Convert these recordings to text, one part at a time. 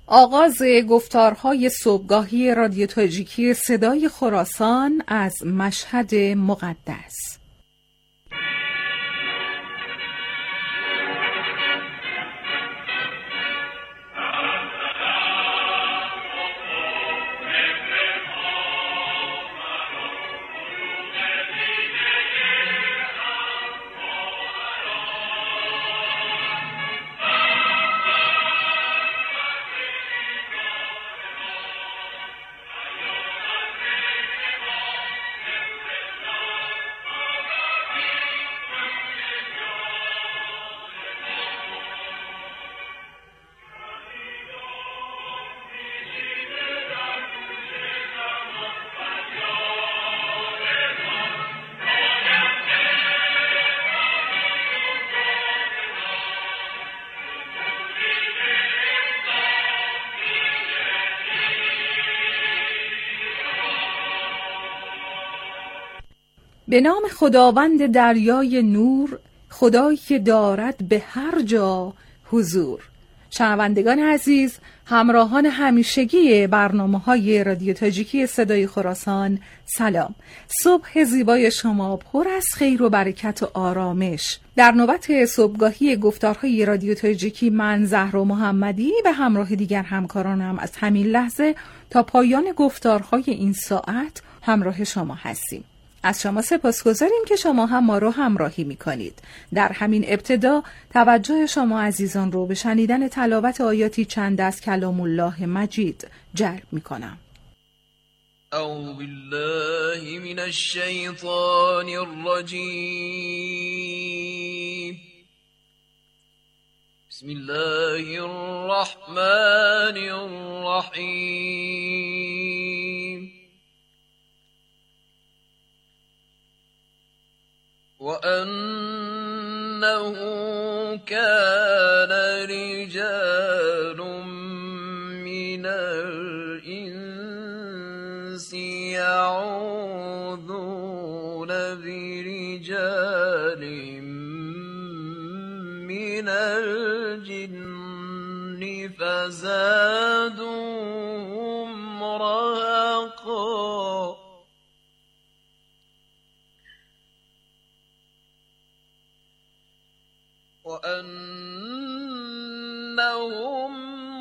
آغاز گفتارهای صبحگاهی رادیو تاجیکی صدای خراسان از مشهد مقدس. به نام خداوند دریای نور، خدایی که دارد به هر جا حضور. شنوندگان عزیز، همراهان همیشگی برنامه‌های رادیو تاجیکی صدای خراسان، سلام. صبح زیبای شما پر از خیر و برکت و آرامش. در نوبت صبحگاهی گفتارهای رادیو تاجیکی من زهرا محمدی به همراه دیگر همکارانم از همین لحظه تا پایان گفتارهای این ساعت همراه شما هستیم. از شما سپاسگزاریم که شما هم ما رو همراهی می‌کنید. در همین ابتدا توجه شما عزیزان رو به شنیدن تلاوت آیاتی چند از کلام الله مجید جلب می‌کنم. اعوذ بالله من الشیطان الرجیم. بسم الله الرحمن الرحیم. وَأَنَّهُ كَانَ رِجَالٌ مِّنَ الْإِنسِ يَعُوذُونَ بِرِجَالٍ مِّنَ الْجِنِّ فَزَادُوهُمْ رَهَقًا. وَأَنَّهُمْ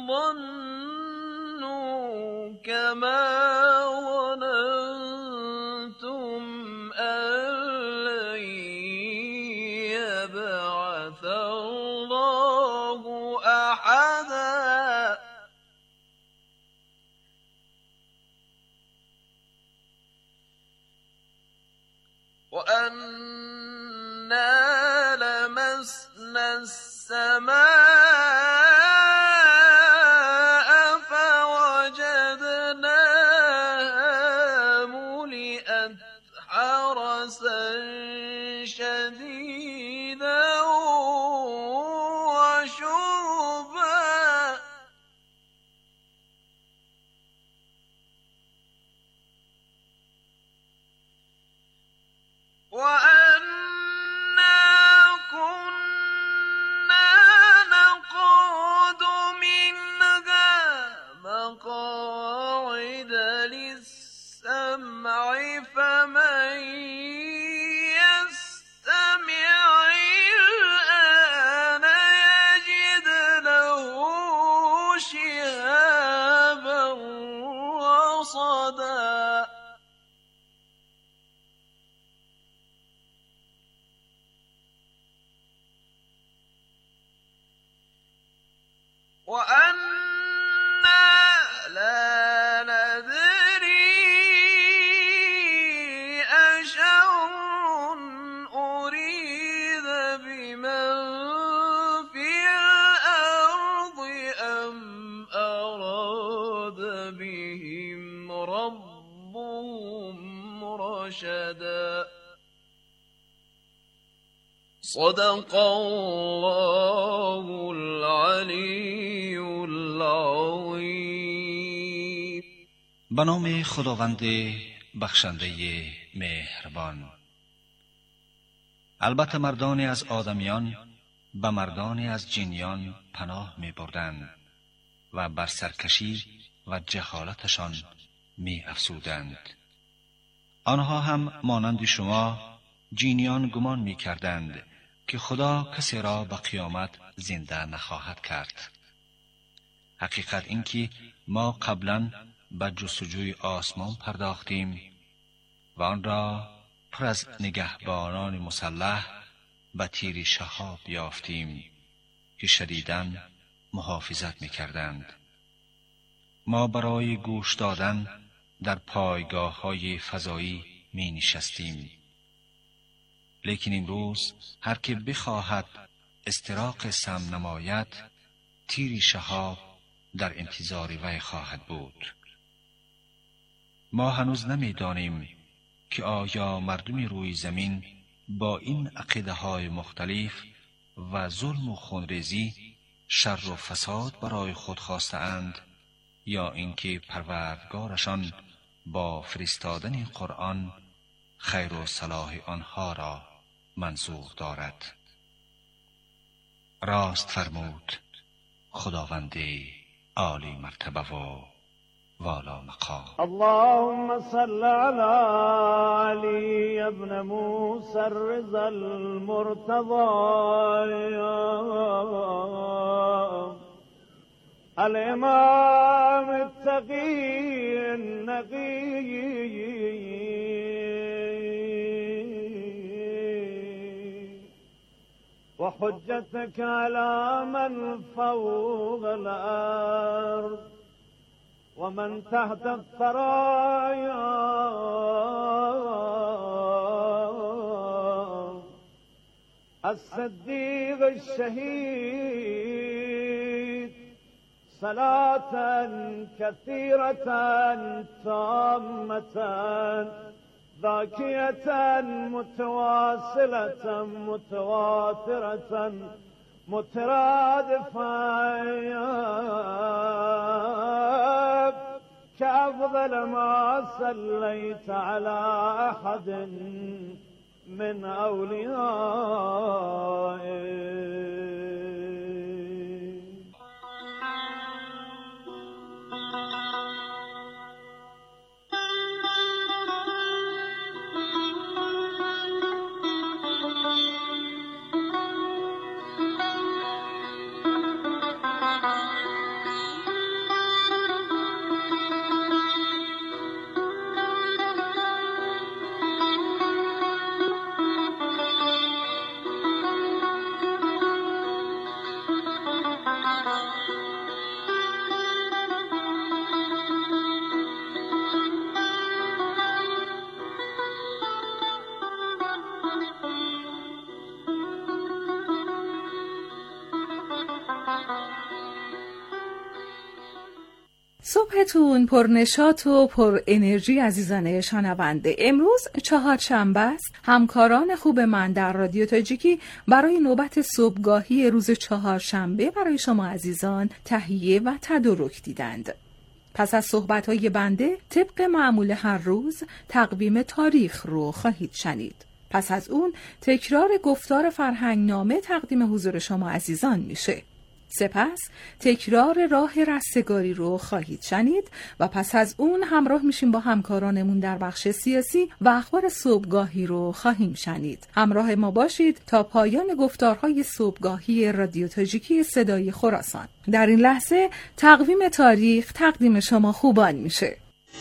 ظَنُّوا كَمَا ظَنَنتُمْ أَن لَّن يَبْعَثَ اللَّهُ أَحَدًا. وَأَنَّا لَمَسْنَا السَّمَاءَ فَوَجَدْنَاهَا مُلِئَتْ حَرَسًا شَدِيدًا وَشُهُبًا. مقاعد للسمع فمن يستمع الآن يجد له شهابا رصدا. وَأَنَّا لَا نَدْرِي أَشَرٌّ أُرِيدَ بِمَن فِي الْأَرْضِ أَمْ أَرَادَ بِهِمْ رَبُّهُمْ رَشَدًا. صدق الله العلی العظیم. به نام خداوند بخشنده مهربان. البته مردانی از آدمیان به مردانی از جنیان پناه می بردند و بر سرکشی و جهالتشان می افزودند. آنها هم مانند شما جینیان گمان می کردند که خدا کسی را به قیامت زنده نخواهد کرد. حقیقت این که ما قبلا به جستجوی آسمان پرداختیم و آن را پر از نگهبانان مسلح به تیر شهاب یافتیم که شدیداً محافظت می کردند. ما برای گوش دادن در پایگاه های فضایی می نشستیم. لیکن امروز هر که بخواهد استراق سم نماید، تیر شهاب در انتظار وی خواهد بود. ما هنوز نمی دانیم که آیا مردم روی زمین با این عقیده های مختلف و ظلم و خونریزی شر و فساد برای خود خواستند یا اینکه پروردگارشان با فرستادن قرآن خیر و صلاح آنها را منظور دارد. راست فرمود خداوند عالی مرتبه و والا مقام. اللهم صل على علي ابن موسى الرضا المرتضى الامام التقي النقي وحجتك على من فوق الارض ومن تحت الثرايا الصديق الشهيد صلاة كثيرة تامة ذاكية متواصلة متواترة مترادفة كأفضل ما صليت على أحد من أوليائك. صبحتون پرنشاط و پر انرژی عزیزان شنونده. امروز چهارشنبه است. همکاران خوب من در رادیو تاجیکی برای نوبت صبحگاهی روز چهارشنبه برای شما عزیزان تهیه و تدارک دیدند. پس از صحبت‌های بنده طبق معمول هر روز تقویم تاریخ رو خواهید شنید. پس از اون تکرار گفتار فرهنگنامه تقدیم حضور شما عزیزان میشه. سپس تکرار راه رستگاری رو خواهید شنید و پس از اون همراه میشیم با همکارانمون در بخش سیاسی و اخبار صبحگاهی رو خواهیم شنید. همراه ما باشید تا پایان گفتارهای صبحگاهی رادیو تاجیکی صدای خراسان. در این لحظه تقویم تاریخ تقدیم شما خوبان میشه.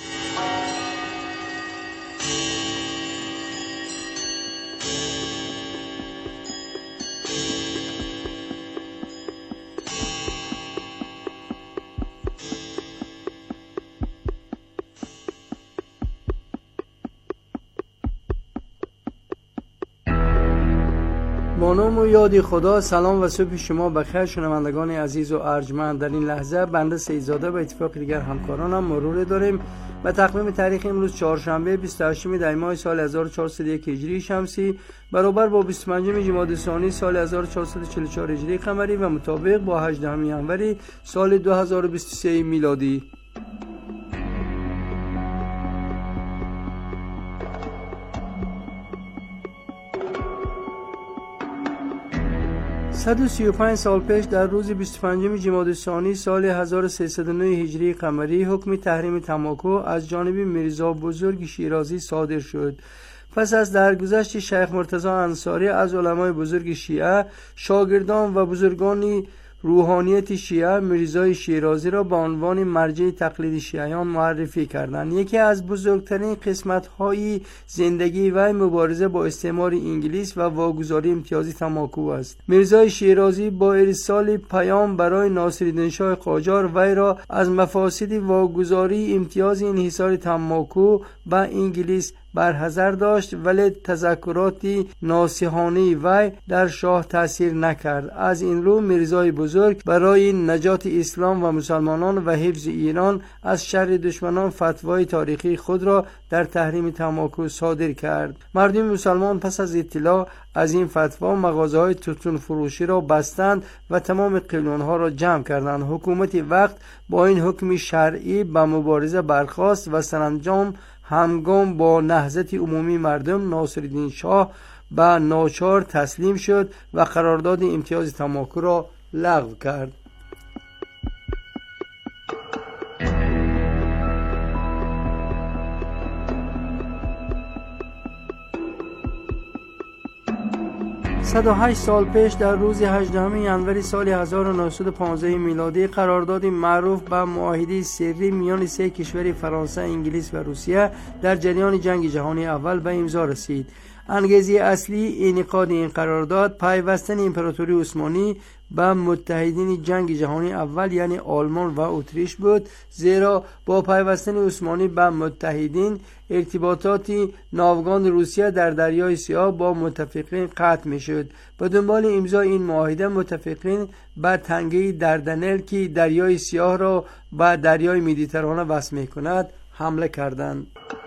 با نام و یاد خدا. سلام و صبح شما بخیر شنوندگان عزیز و ارجمند. در این لحظه بنده سیدزاده و اتفاق دیگر همکارانم مرور داریم و تقویم تاریخ امروز چهارشنبه 28 دی ماه سال 1401 هجری شمسی برابر با 25 جمادی ثانی سال 1444 هجری قمری و مطابق با 18 انوری سال 2023 میلادی. 135 سال پیش در روز 25 جمادی الثانی سال 1309 هجری قمری حکم تحریم تماکو از جانب میرزا بزرگ شیرازی صادر شد. پس از درگذشت شیخ مرتضی انصاری از علمای بزرگ شیعه، شاگردان و بزرگان روحانیت شیعه میرزای شیرازی را به عنوان مرجع تقلید شیعیان معرفی کردند. یکی از بزرگترین قسمت‌های زندگی وی مبارزه با استعمار انگلیس و واگذاری امتیازی تماکو است. میرزای شیرازی با ارسال پیام برای ناصرالدین شاه قاجار وی را از مفاسد واگذاری امتیاز انحصار تماکو به انگلیس برحذر داشت، ولی تذکرات ناصحانه وی در شاه تأثیر نکرد. از این رو میرزای بزرگ برای نجات اسلام و مسلمانان و حفظ ایران از شر دشمنان فتوای تاریخی خود را در تحریم تماکو صادر کرد. مردم مسلمان پس از اطلاع از این فتوا مغازه‌های توتون فروشی را بستند و تمام قلیون‌ها را جمع کردند. حکومت وقت با این حکم شرعی به مبارزه برخاست و سرانجام همگام با نهضت عمومی مردم ناصرالدین شاه به ناچار تسلیم شد و قرارداد امتیاز تماکو را لغو کرد. صد و 8 سال پیش در روز 18 ژانویه سال 1915 میلادی قرارداد معروف به معاهده سری میان سه کشور فرانسه، انگلیس و روسیه در جریان جنگ جهانی اول به امضا رسید. انگیزه اصلی انعقاد این قرارداد پیوستن امپراتوری عثمانی به متحدین جنگ جهانی اول یعنی آلمان و اتریش بود، زیرا با پیوستن عثمانی به متحدین ارتباطات ناوگان روسیه در دریای سیاه با متفقین قطع می شد. به دنبال امضای این معاهده متفقین به تنگه دردنل که دریای سیاه را به دریای مدیترانه وصل می کند حمله کردند.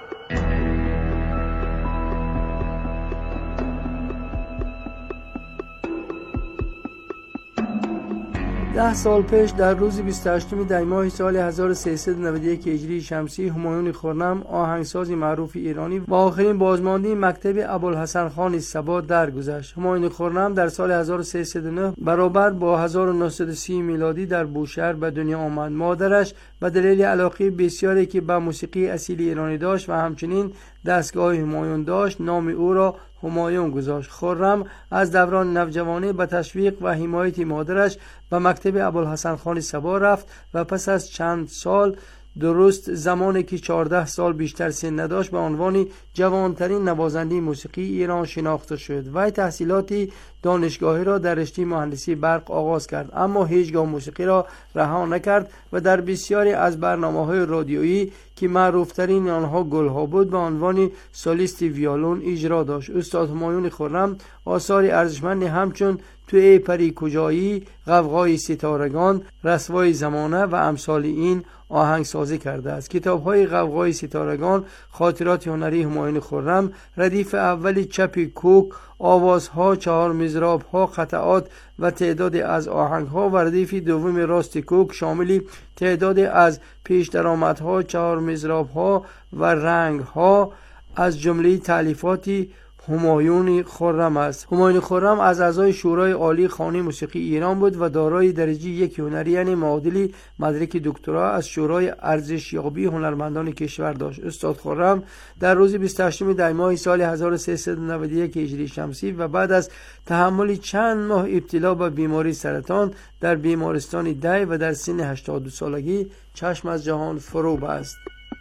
10 سال پیش در روز 28 دی ماه سال 1391 هجری شمسی همایون خرم آهنگساز معروف ایرانی و آخرین بازمانده مکتب ابوالحسن خان صبا درگذشت. همایون خرم در سال 1309 برابر با 1930 میلادی در بوشهر به دنیا آمد. مادرش به دلیل علاقه بسیاری که به موسیقی اصیل ایرانی داشت و همچنین دستگاه همایون داشت نام او را همایون گذاشت. خرم از دوران نوجوانی به تشویق و حمایت مادرش به مکتب ابوالحسن خان صبا رفت و پس از چند سال، درست زمانی که 14 سال بیشتر سن نداشت، به عنوان جوانترین نوازنده موسیقی ایران شناخته شد. وی تحصیلات دانشگاهی را در رشته مهندسی برق آغاز کرد، اما هیچگاه موسیقی را رها نکرد و در بسیاری از برنامه‌های رادیویی که معروفترین آنها گلها بود به عنوان سولیست ویولون اجرا داشت. استاد همایون خرم آثار ارزشمندی همچون تو ای پری کجایی، غوغای ستارگان، رسوای زمانه و امثال این آهنگسازی کرده است. کتاب‌های غوغای ستارگان، خاطرات هنری همایون خرم، ردیف اول چپ کوک، آوازها، 4 مضراب‌ها، قطعات و تعداد از آهنگ‌ها و ردیف دوم راست کوک شامل تعداد از پیش درآمدها، 4 مضراب‌ها و رنگ‌ها از جمله تألیفات همایون خرم است. همایون خرم از اعضای شورای عالی خانه موسیقی ایران بود و دارای درجه 1 هنری یعنی معادل مدرک دکترا از شورای ارزشیابی هنرمندان کشور داشت. استاد خرم در روز 28 دی ماه سال 1391 هجری شمسی و بعد از تحمل چند ماه ابتلا به بیماری سرطان در بیمارستان دی و در سن 82 سالگی چشم از جهان فرو بست.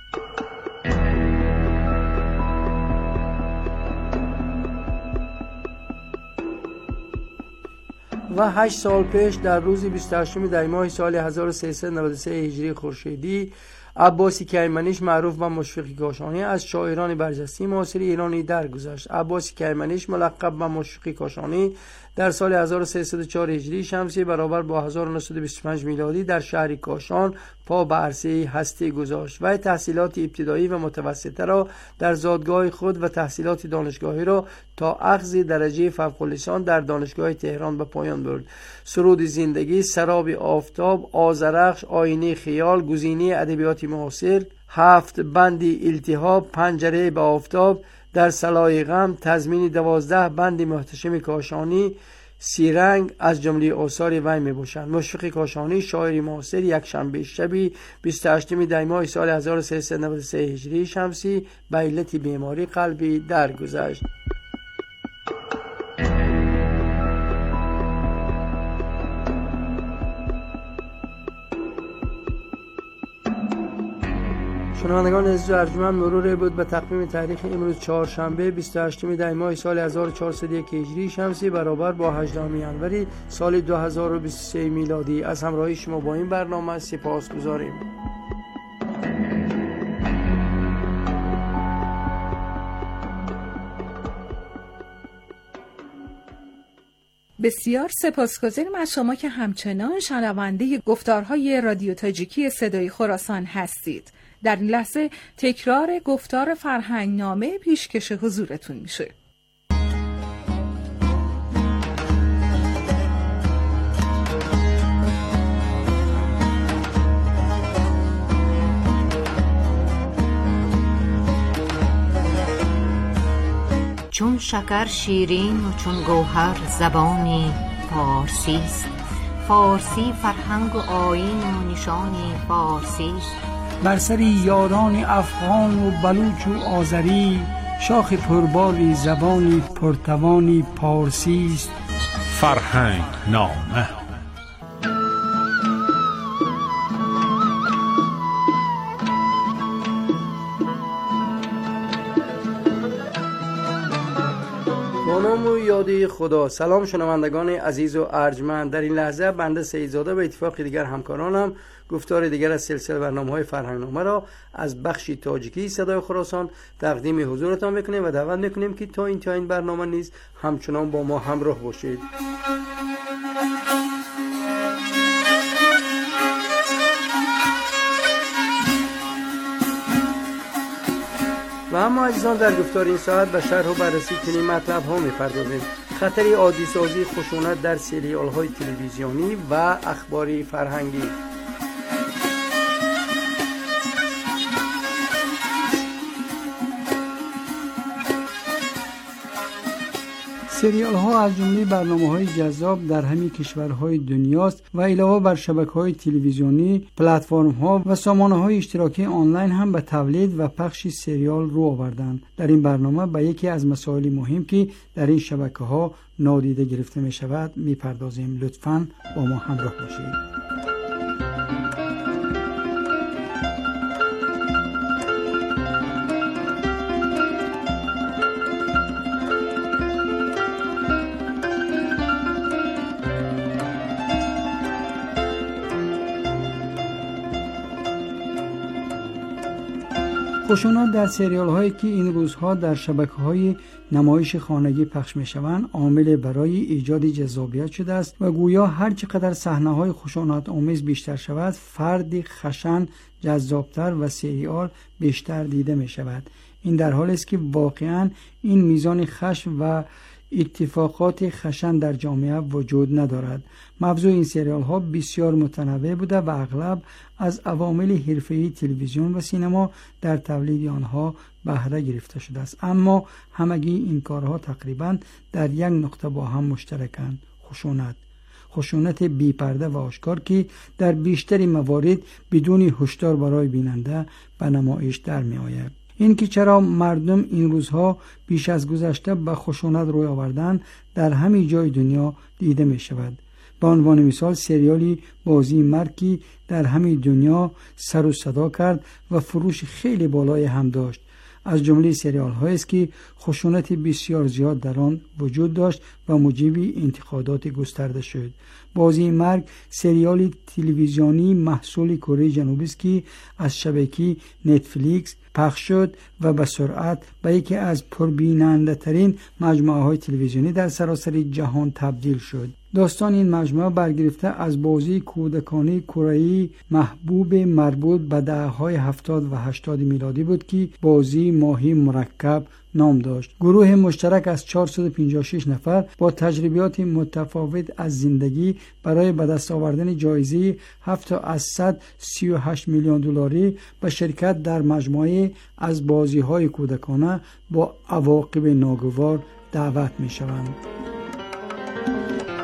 و 8 سال پیش در روز 28 دی ماه سال 1393 هجری خورشیدی عباسی کیمنیش معروف به مشفق کاشانی از شاعران برجسته معاصر ایرانی درگذشت. عباسی کیمنیش ملقب به مشفق کاشانی در سال 1304 هجری شمسی برابر با 1925 میلادی در شهر کاشان پا به عرصه هستی گذاشت. وی تحصیلات ابتدایی و متوسطه را در زادگاه خود و تحصیلات دانشگاهی را تا اخذ درجه فوق لیسانس در دانشگاه تهران به پایان برد. سرود زندگی، سراب آفتاب، آذرخش، آینه خیال، گزینه ادبیات معاصر، 7 بند التهاب، پنجره به آفتاب، در سلای غم، تضمین 12 بند محتشم کاشانی، سیرنگ از جمله آثار وی میباشند. مشفق کاشانی شاعر معاصر یک شنبه شبی 28 دی ماه سال 1393 هجری شمسی به علت بیماری قلبی درگذشت. شنوندگان عزیز و ارجمند، مرور بود به تقویم تاریخ امروز چهارشنبه 28 دی ماه سال 1401 هجری شمسی برابر با 18 انوری سال 2023 میلادی. از همراهی شما با این برنامه سپاسگزاریم. بسیار سپاسگزاریم از شما که همچنان شنونده گفتارهای رادیو تاجیکی صدای خراسان هستید. در این لحظه تکرار گفتار فرهنگنامه پیشکش حضورتون میشه. چون شکر شیرین و چون گوهر زبانی فارسی است، فارسی فرهنگ و آیین و نشانی فارسی است. بر سری یاران افغان و بلوچ و آذری، شاخ پرباری زبانی پرتوانی پارسی است. فرهنگ نامه. با نام و یاد خدا. سلام شنوندگان عزیز و ارجمند، در این لحظه بنده سیدزاده به اتفاق دیگر همکارانم گفتار دیگر از سلسله برنامه‌های فرهنگنامه را از بخش تاجیکی صدای خراسان تقدیم حضورتان میکنیم و دعوت میکنیم که تا انتهای این برنامه نیز همچنان با ما همراه باشید. و اما عزیزان، در گفتار این ساعت به شرح و بررسی چنین مطلب ها می‌پردازیم: خطر عادی سازی خشونت در سریال های تلویزیونی و اخباری فرهنگی. سریال ها از جمله برنامه‌های جذاب در همه کشورهای دنیاست و علاوه بر شبکه‌های تلویزیونی، پلتفرم‌ها و سامانه‌های اشتراکی آنلاین هم به تولید و پخش سریال رو آوردند. در این برنامه به یکی از مسائل مهم که در این شبکه‌ها نادیده گرفته می‌شود می‌پردازیم. لطفاً با ما همراه باشید. خشونت در سریال هایی که این روزها در شبکه های نمایش خانگی پخش می شوند عامل برای ایجاد جذابیت شده است و گویا هر چقدر صحنه های خشونت آمیز بیشتر شود، فرد خشن جذابتر و سریال بیشتر دیده می شود. این در حالی است که واقعا این میزان خشم و اتفاقات خشن در جامعه وجود ندارد. موضوع این سریال ها بسیار متنوع بوده و اغلب از عوامل حرفه‌ای تلویزیون و سینما در تولید آنها بهره گرفته شده است، اما همگی این کارها تقریبا در یک نقطه با هم مشترکند: خشونت بی پرده و آشکار که در بیشتر موارد بدون هشدار برای بیننده به نمایش در می آید. این که چرا مردم این روزها بیش از گذشته به خشونت روی آوردن در همه جای دنیا دیده می شود. به عنوان مثال سریالی بازی مرگی در همه دنیا سر و صدا کرد و فروش خیلی بالای هم داشت. از جمله سریال هایی است که خشونت بسیار زیاد در آن وجود داشت و موجب انتقادات گسترده شد. بازی مرگ سریال تلویزیونی محصول کره جنوبی است که از شبکه نتفلیکس پخش شد و به سرعت به یکی از پربیننده ترین مجموعه های تلویزیونی در سراسر جهان تبدیل شد. داستان این مجموعه برگرفته از بازی کودکانه کره‌ای محبوب مربوط به دهه‌های 70 و 80 میلادی بود که بازی ماهی مرکب نام داشت. گروه مشترک از 456 نفر با تجربیات متفاوت از زندگی برای به دست آوردن جایزه 738 میلیون دلاری به شرکت در مجموعه از بازی‌های کودکانه با عواقب ناگوار دعوت می‌شوند.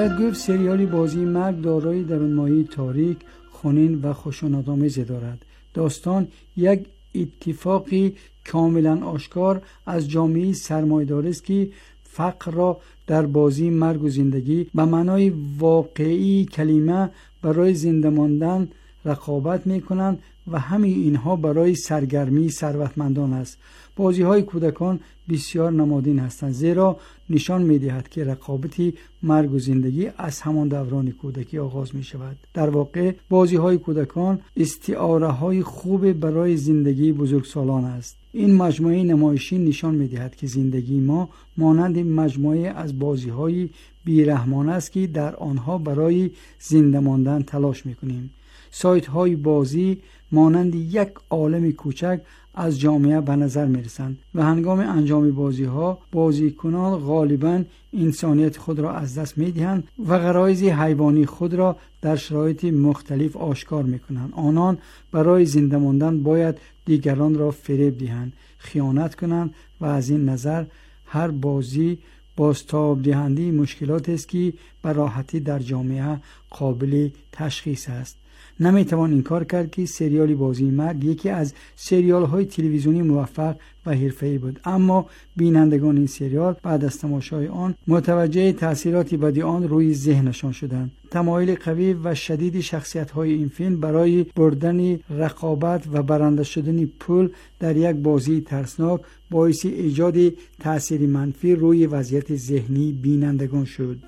باید گفت سریال بازی مرگ دارای درونمایه تاریک، خونین و خشونت‌آمیز دارد. داستان یک اتفاقی کاملا آشکار از جامعه سرمایه‌دار است که فقر را در بازی مرگ و زندگی به معنای واقعی کلمه برای زنده ماندن رقابت می‌کنند و همه اینها برای سرگرمی ثروتمندان است. بازی‌های کودکان بسیار نمادین هستند، زیرا نشان می‌دهد که رقابت مرگ و زندگی از همان دوران کودکی آغاز می‌شود. در واقع بازی‌های کودکان استعاره‌های خوب برای زندگی بزرگسالان است. این مجموعه نمایشی نشان می‌دهد که زندگی ما مانند مجموعه از بازی‌های بی‌رحمانه است که در آنها برای زنده ماندن تلاش می‌کنیم. سایت‌های بازی مانند یک عالم کوچک از جامعه به نظر می‌رسند و هنگام انجام بازی‌ها بازیکنان غالباً انسانیت خود را از دست می‌دهند و غرایز حیوانی خود را در شرایط مختلف آشکار می‌کنند. آنان برای زنده ماندن باید دیگران را فریب دهند، خیانت کنند و از این نظر هر بازی بازتاب دهنده مشکلات است که به راحتی در جامعه قابل تشخیص است. نمیتوان انکار کرد که سریال بازی مرگ یکی از سریال‌های تلویزیونی موفق و حرفه‌ای بود، اما بینندگان این سریال بعد از تماشای آن متوجه تأثیرات بدی آن روی ذهنشان شدند. تمایل قوی و شدید شخصیت‌های این فیلم برای بردن رقابت و برنده شدن پول در یک بازی ترسناک باعث ایجاد تأثیر منفی روی وضعیت ذهنی بینندگان شد.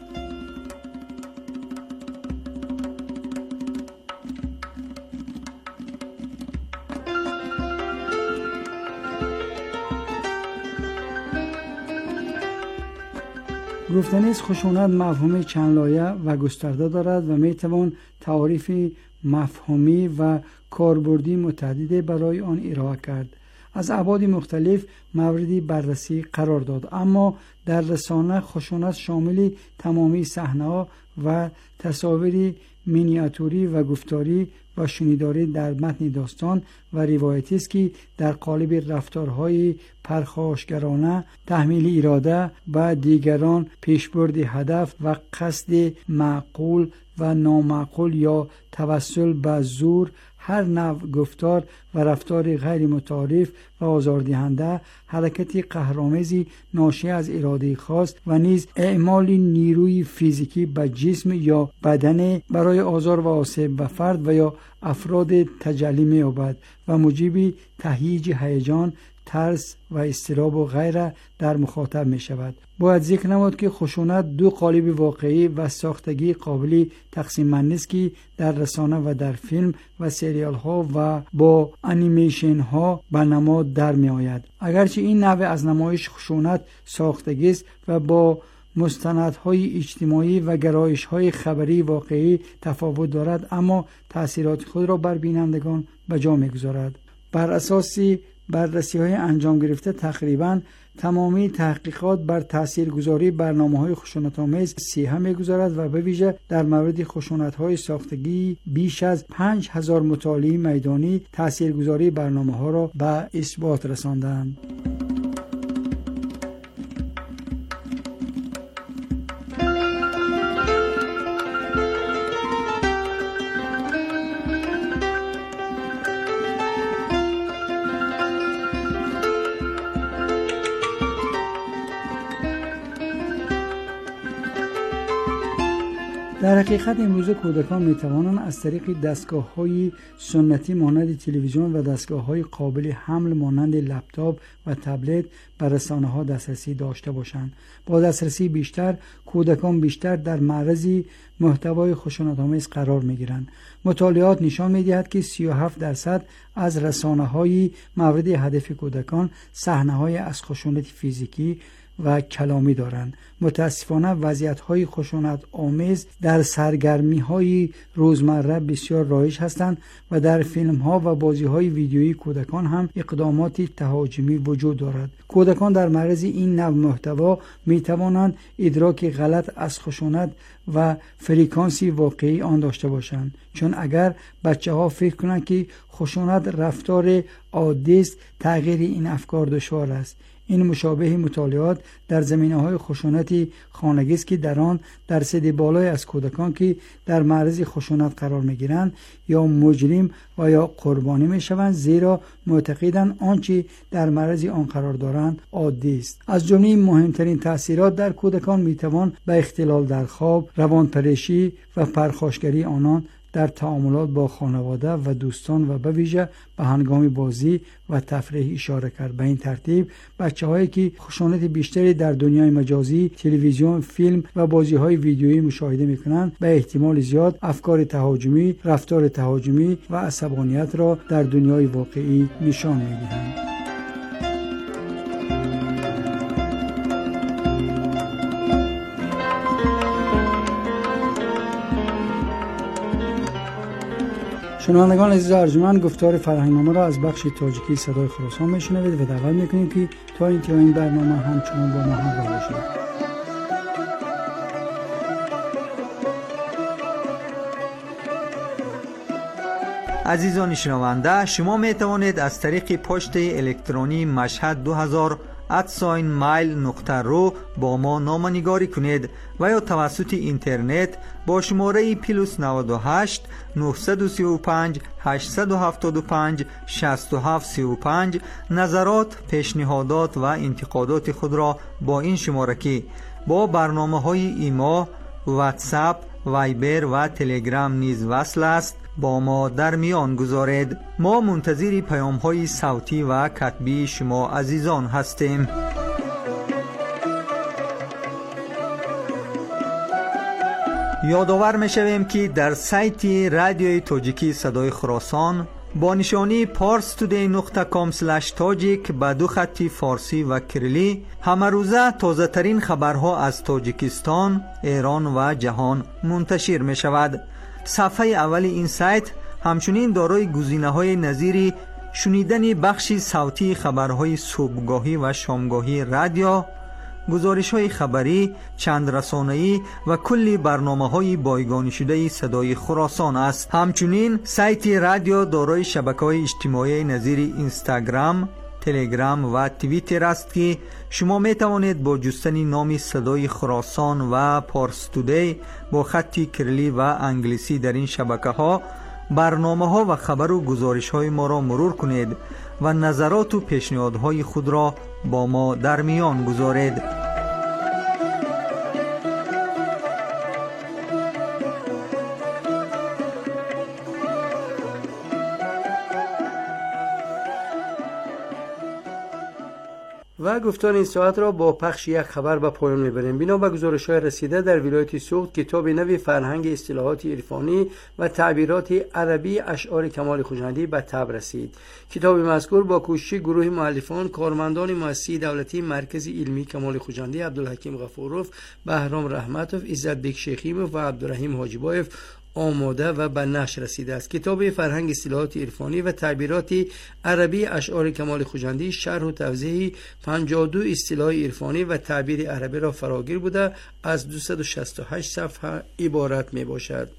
گفتن است خشونت مفهوم چند لایه و گسترده دارد و میتوان تعاریف مفهومی و کاربردی متعدد برای آن ارائه کرد. از ابعاد مختلف موردی بررسی قرار داد، اما در رسانه خشونت شامل تمامی صحنه‌ها و تصاویر مینیاتوری و گفتاری و شنیداری در متن داستان و روایتی است که در قالب رفتارهای پرخاشگرانه، تحمیل اراده و دیگران، پیشبرد هدف و قصد معقول و نامعقول یا توسل به زور، هر نوع گفتار و رفتار غیر متعارف و آزاردهنده، حرکت قهرآمیزی ناشی از اراده خاص و نیز اعمال نیروی فیزیکی به جسم یا بدن برای آزار و آسیب به فرد و یا افراد تجلی می‌یابد و موجب تهییج هیجان، ترس و اضطراب و غیره در مخاطب می شود. باید ذکر نمود که خشونت دو قالب واقعی و ساختگی قابل تقسیم بندی است که در رسانه و در فیلم و سریال ها و با انیمیشن ها به نماد در می آید. اگرچه این نوع از نمایش خشونت ساختگی است و با مستندهای اجتماعی و گرایش‌های خبری واقعی تفاوت دارد، اما تأثیرات خود را بر بینندگان به جا می‌گذارد. بر اساس بررسی‌های انجام گرفته تقریباً تمامی تحقیقات بر تاثیرگذاری برنامه‌های خشونت‌آمیز سیحه می‌گذارد و به ویژه در مورد خشونت‌های ساختگی بیش از 5000 مطالعه میدانی تاثیرگذاری برنامه‌ها را به اثبات رساندند. در حقیقت امروز کودکان می توانند از طریق دستگاه‌های سنتی مانند تلویزیون و دستگاه‌های قابل حمل مانند لپتاپ و تبلت به رسانه‌ها دسترسی داشته باشند. با دسترسی بیشتر، کودکان بیشتر در معرض محتوای خشونت‌آمیز قرار می‌گیرند. مطالعات نشان می‌دهد که 37% از رسانه‌های مورد هدف کودکان صحنه‌های از خشونت فیزیکی و کلامی دارند. متاسفانه وضعیت‌های خشونت آمیز در سرگرمی‌های روزمره بسیار رایج هستند و در فیلم‌ها و بازی‌های ویدیویی کودکان هم اقدامات تهاجمی وجود دارد. کودکان در معرض این نوع محتوا می‌توانند ادراک غلط از خشونت و فرکانسی واقعی آن داشته باشند، چون اگر بچه‌ها فکر کنند که خشونت رفتار عادی است، تغییر این افکار دشوار است. این مشابه مطالعات در زمینه‌های خشونت خانگی است که در آن درصد بالای از کودکان که در معرض خشونت قرار می‌گیرند یا مجرم و یا قربانی می‌شوند، زیرا معتقدند آنچه در معرض آن قرار دارند عادی است. از جمله مهمترین تأثیرات در کودکان می‌توان به اختلال در خواب، روانپریشی و پرخاشگری آنان در تعاملات با خانواده و دوستان و به ویژه به هنگام بازی و تفریح اشاره کرد. به این ترتیب بچه‌هایی که خشونت بیشتری در دنیای مجازی، تلویزیون، فیلم و بازی‌های ویدیویی مشاهده می‌کنند، به احتمال زیاد افکار تهاجمی، رفتار تهاجمی و عصبانیت را در دنیای واقعی نشان می‌دهند. شنوندگان عزیز ارجمند، گفتار فرهنگنامه را از بخش تاجیکی صدای خراسان میشنوید و دعوت میکنیم که تا انتهای این برنامه همچنان با ما همراه باشید. عزیزان شنونده، شما می توانید از طریق پست الکترونی mashhad2000@mail.ru با ما نامه‌نگاری کنید و یا توسط اینترنت با شماره +98 935 875 6735 نظرات، پیشنهادات و انتقادات خود را با این شماره که با برنامه‌های ایما، واتساپ، وایبر و تلگرام نیز وصل است با ما در میان گذارید. ما منتظر پیام‌های صوتی و کتبی شما عزیزان هستیم. یادآور می‌شویم که در سایت رادیوی تاجیکی صدای خراسان با نشانی parstoday.com/tajik با 2 خط فارسی و کریلی همه روزه تازه ترین خبرها از تاجیکستان، ایران و جهان منتشر می شود. صفحه اول این سایت همچنین دارای گزینه‌های نظیر شنیدن بخش صوتی خبرهای صبحگاهی و شامگاهی رادیو، گزارش‌های خبری، چند رسانه‌ای و کلی برنامه‌های بایگانی شده صدای خراسان است. همچنین سایت رادیو دارای شبکه‌های اجتماعی نظیر اینستاگرام، تلگرام و توییتر است که شما می توانید با جستن نام صدای خراسان و پارستودی با خط کریلی و انگلیسی در این شبکه‌ها برنامه‌ها و خبر و گزارش‌های ما را مرور کنید و نظرات و پیشنهادهای خود را با ما در میان گذارید. و گفتار این ساعت را با پخش یک خبر به پایان میبریم. بنا به گزارش‌های رسیده در ولایت سوخت کتاب نوی فرهنگ اصطلاحات عرفانی و تعبیرات عربی اشعار کمال خوجندی به طبع رسید. کتاب مذکور با کوشش گروه مؤلفان، کارمندان مؤسسه دولتی مرکز علمی کمال خوجندی، عبدالحکیم غفوروف، بهرام رحمتوف، عزت بیگ شیخیموف و عبدالرحیم حاجیبایف آماده و به نشر رسیده است. کتاب فرهنگ اصطلاحات عرفانی و تعبیرات عربی اشعار کمال خوجندی شرح و توضیح 52 اصطلاح عرفانی و تعبیر عربی را فراگیر بوده از 268 صفحه عبارت می باشد.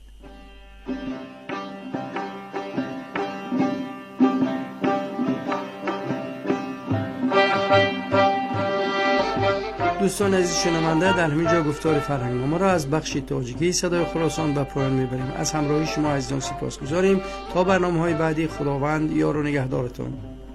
دوستان عزیز شنونده، در همین جا گفتار فرهنگنامه را از بخش تاجیکی صدای خراسان به پایان میبریم. از همراهی شما عزیزان سپاسگزاریم. تا برنامه‌های بعدی، خداوند یار و نگهدارتان.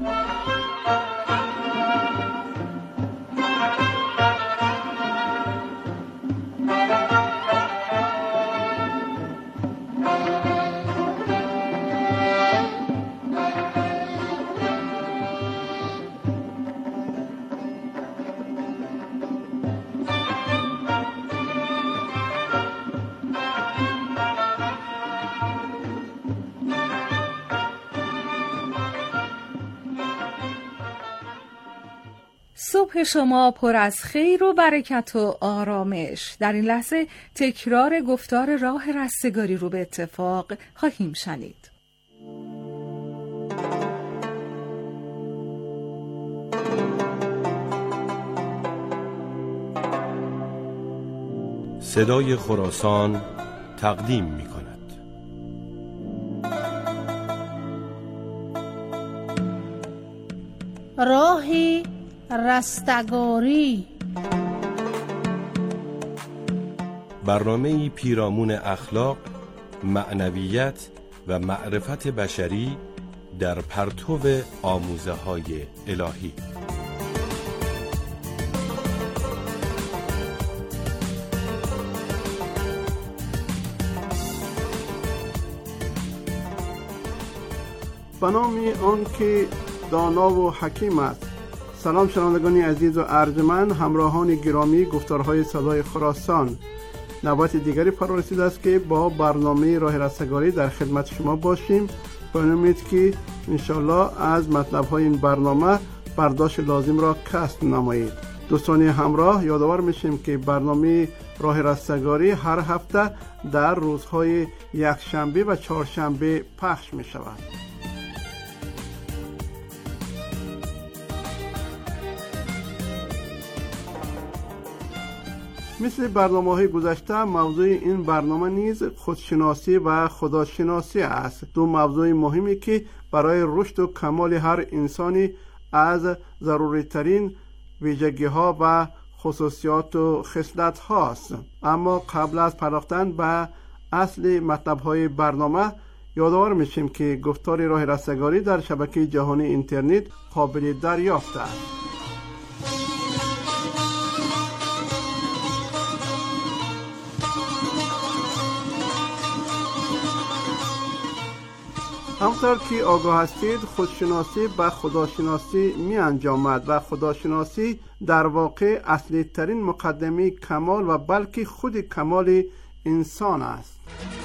صبح شما پر از خیر و برکت و آرامش. در این لحظه تکرار گفتار راه رستگاری رو به اتفاق خواهیم شنید. صدای خراسان تقدیم می کند. راهی رستگاری. برنامه‌ای پیرامون اخلاق، معنویت و معرفت بشری در پرتو آموزه‌های الهی. به نام آن که دانا و حکیم است. سلام شنوندگان عزیز و ارجمند، همراهان گرامی گفتارهای صدای خراسان، نوبت دیگری فرا رسیده است که با برنامه راه رستگاری در خدمت شما باشیم. با امید که انشالله از مطلب‌های این برنامه برداشت لازم را کسب نمایید. دوستان همراه، یادآور میشیم که برنامه راه رستگاری هر هفته در روزهای یکشنبه و چهارشنبه پخش می شود. مثل برنامه‌های گذشته، موضوع این برنامه نیز خودشناسی و خداشناسی است. دو موضوع مهمی که برای رشد و کمال هر انسانی از ضروری ترین ویژگی ها و خصوصیات و خصلت هاست. اما قبل از پرداختن به اصل مطلب های برنامه، یادآور میشیم که گفتار راه رستگاری در شبکه جهانی اینترنت قابل دریافت است. همطور که آگاه هستید، خودشناسی به خداشناسی می انجامد و خداشناسی در واقع اصلی ترین مقدمه کمال و بلکه خود کمال انسان است.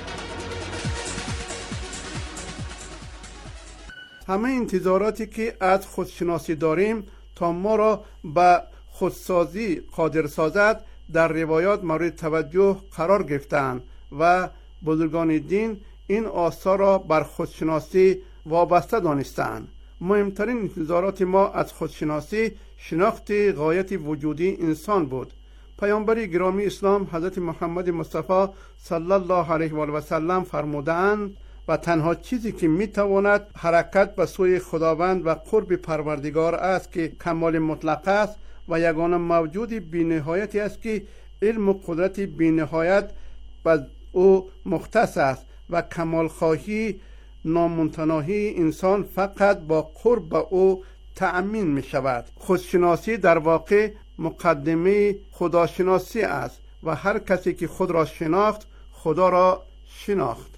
همه انتظاراتی که از خودشناسی داریم تا ما را به خودسازی قادر سازد در روایات مورد توجه قرار گرفتند و بزرگان دین این آثار را بر خودشناسی وابسته دانستند. مهمترین انتظارات ما از خودشناسی شناخت غایت وجودی انسان بود. پیامبر گرامی اسلام حضرت محمد مصطفی صلی الله علیه و آله و سلم فرمودند و تنها چیزی که میتواند حرکت به سوی خداوند و قرب پروردگار است که کمال مطلق است و یگانه موجود بی‌نهایتی است که علم و قدرت بی‌نهایت به او مختص است و کمال خواهی نامتناهی انسان فقط با قرب به او تأمین می شود. خودشناسی در واقع مقدمه خداشناسی است و هر کسی که خود را شناخت، خدا را شناخت.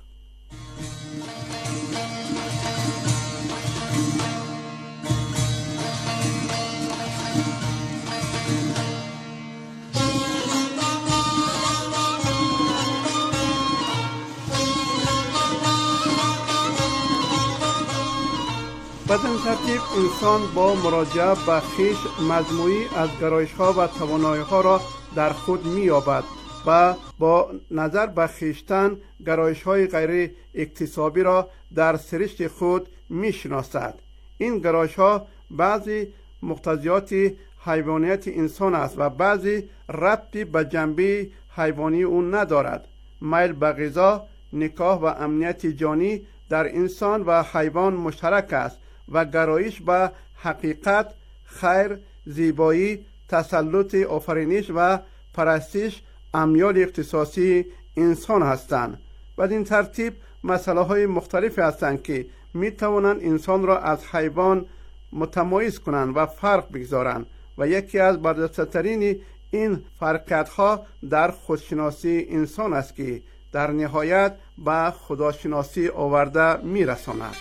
بدین ترتیب انسان با مراجعه به خویش مجموعی از گرایش‌ها و توانایی‌ها را در خود می‌یابد و با نظر به خویشتن گرایش‌های غیر اکتسابی را در سرشت خود می‌شناسد. این گرایش‌ها بعضی مقتضیات حیوانیت انسان است و بعضی ربطی به جنبه حیوانی او ندارد. میل به غذا، نکاح و امنیت جانی در انسان و حیوان مشترک است و گرایش به حقیقت، خیر، زیبایی، تسلط آفرینش و پرستش امیال اختصاصی انسان هستند. بدین ترتیب مسئله های مختلفی هستند که می توانند انسان را از حیوان متمایز کنند و فرق بگذارند و یکی از برجسته‌ترین این فرقیت ها در خودشناسی انسان است که در نهایت به خداشناسی آورده می رساند.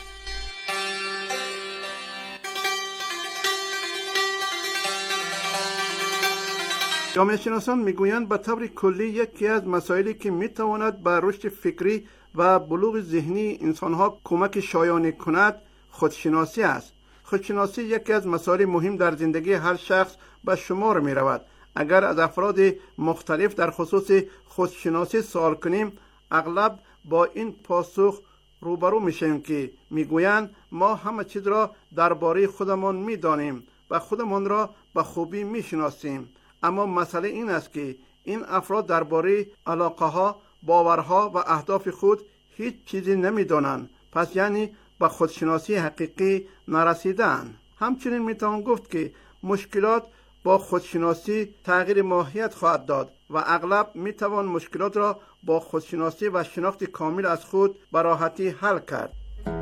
جامعه شناسان میگویند به طور کلی یکی از مسائلی که میتواند به رشد فکری و بلوغ ذهنی انسانها کمک شایانه کند خودشناسی است. خودشناسی یکی از مسائل مهم در زندگی هر شخص به شمار می رود. اگر از افراد مختلف در خصوص خودشناسی سوال کنیم، اغلب با این پاسخ روبرو میشیم که میگویند ما همه چیز را درباره خودمان میدانیم و خودمان را به خوبی میشناسیم. اما مسئله این است که این افراد درباره علاقه‌ها، باورها و اهداف خود هیچ چیزی نمی‌دانند. پس یعنی به خودشناسی حقیقی نرسیدند. همچنین میتوان گفت که مشکلات با خودشناسی تغییر ماهیت خواهد داد و اغلب میتوان مشکلات را با خودشناسی و شناخت کامل از خود به راحتی حل کرد.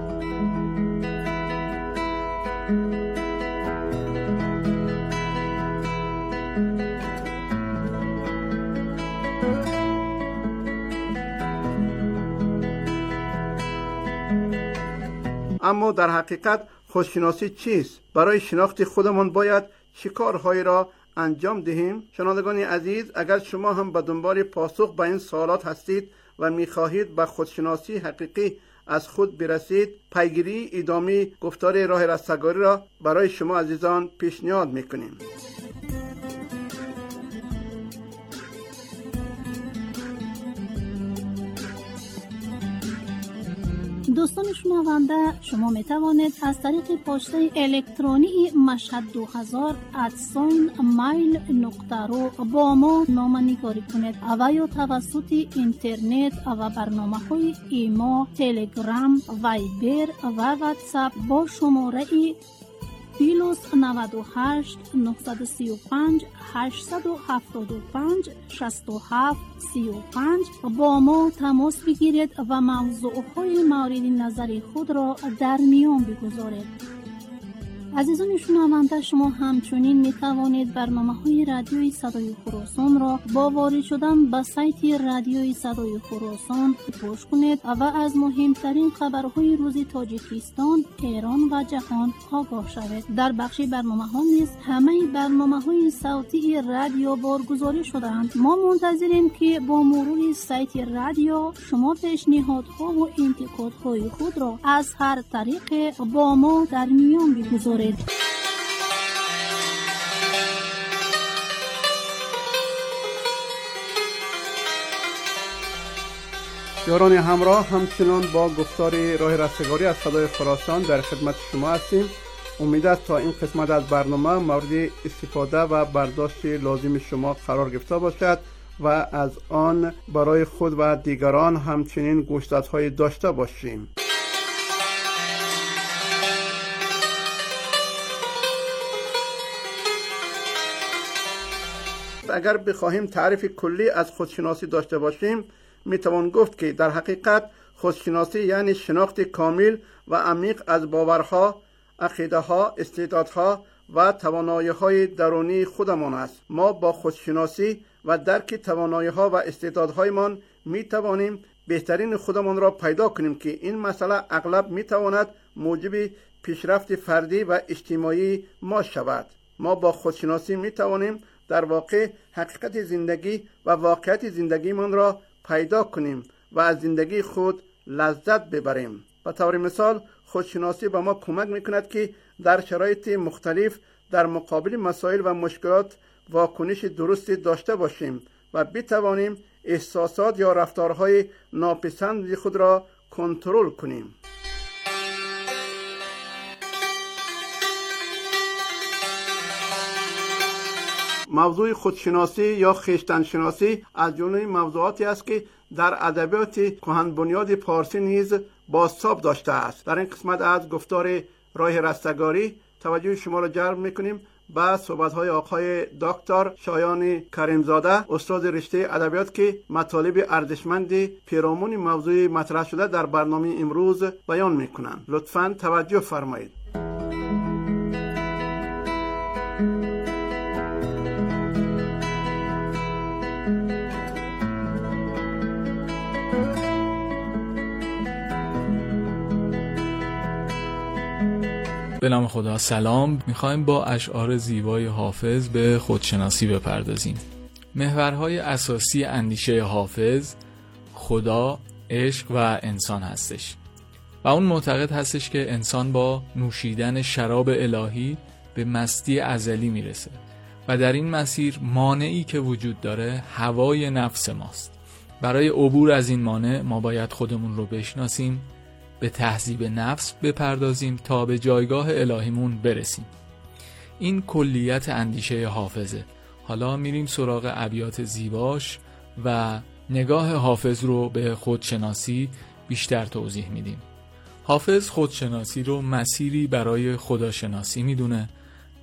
اما در حقیقت خودشناسی چیست؟ برای شناخت خودمان باید چه کارهایی را انجام دهیم؟ شنوندگان عزیز، اگر شما هم به دنبال پاسخ به این سوالات هستید و می‌خواهید به خودشناسی حقیقی از خود برسید، پیگیری ادامه گفتار راه رستگاری را برای شما عزیزان پیشنهاد می‌کنیم. دوستان شنونده، شما می توانید از طریق پسته الکترونی mashhad2000@mail.ru با ما نامه‌نگاری کنید و یا توسط اینترنت و برنامه‌های ایما، تلگرام، وایبر و واتساپ با شماره +98 935 875 67 35 با ما تماس بگیرید و موضوعهای مورد نظر خود را در میان بگذارید. عزیزان شنونده، شما همچنین می توانید برنامه‌های رادیوی صدای خراسان را با وارد شدن به سایت رادیوی صدای خراسان گوش کنید و از مهمترین خبرهای روز تاجیکستان، ایران و جهان آگاه شوید. در بخش برنامه‌ها نیز همه برنامه‌های صوتی رادیو بارگذاری شده‌اند. ما منتظریم که با مرور سایت رادیو شما پیشنهادها و انتقادهای خود را از هر طریق با ما در میان بگذارید. یاران همراه، همچنان با گفتار راه رستگاری از صدای خراسان در خدمت شما هستیم. امید است تا این قسمت از برنامه مورد استفاده و برداشت لازم شما قرار گرفته باشد و از آن برای خود و دیگران همچنین گوشزدهای داشته باشیم. اگر بخواهیم تعریف کلی از خودشناسی داشته باشیم، میتوان گفت که در حقیقت خودشناسی یعنی شناخت کامل و عمیق از باورها، عقیده‌ها، استعدادها و توانایی‌های درونی خودمان است. ما با خودشناسی و درک توانایی‌ها و استعدادهایمان میتوانیم بهترین خودمان را پیدا کنیم که این مسئله اغلب میتواند موجب پیشرفت فردی و اجتماعی ما شود. ما با خودشناسی میتوانیم در واقع حقیقت زندگی و واقعیت زندگیمان را پیدا کنیم و از زندگی خود لذت ببریم. به طور مثال، خودشناسی به ما کمک میکند که در شرایط مختلف در مقابل مسائل و مشکلات واکنش درستی داشته باشیم و بتوانیم احساسات یا رفتارهای ناپسند خود را کنترل کنیم. موضوع خودشناسی یا خویشتن‌شناسی از جمله موضوعاتی است که در ادبیات کهن بنیاد پارسی نیز بازتاب داشته است. در این قسمت از گفتار راه رستگاری توجه شما را جلب می‌کنیم به صحبت‌های آقای دکتر شایان کریمزاده، استاد رشته ادبیات که مطالب ارزشمند پیرامون موضوع مطرح شده در برنامه امروز بیان می‌کنند. لطفاً توجه فرمایید. به نام خدا. سلام. میخوایم با اشعار زیبای حافظ به خودشناسی بپردازیم. محورهای اساسی اندیشه حافظ خدا، عشق و انسان هستش و اون معتقد هستش که انسان با نوشیدن شراب الهی به مستی ازلی میرسه و در این مسیر مانعی که وجود داره هوای نفس ماست. برای عبور از این مانع ما باید خودمون رو بشناسیم، به تهذیب نفس بپردازیم تا به جایگاه الهیمون برسیم. این کلیت اندیشه حافظه. حالا میریم سراغ ابیات زیباش و نگاه حافظ رو به خودشناسی بیشتر توضیح میدیم. حافظ خودشناسی رو مسیری برای خداشناسی میدونه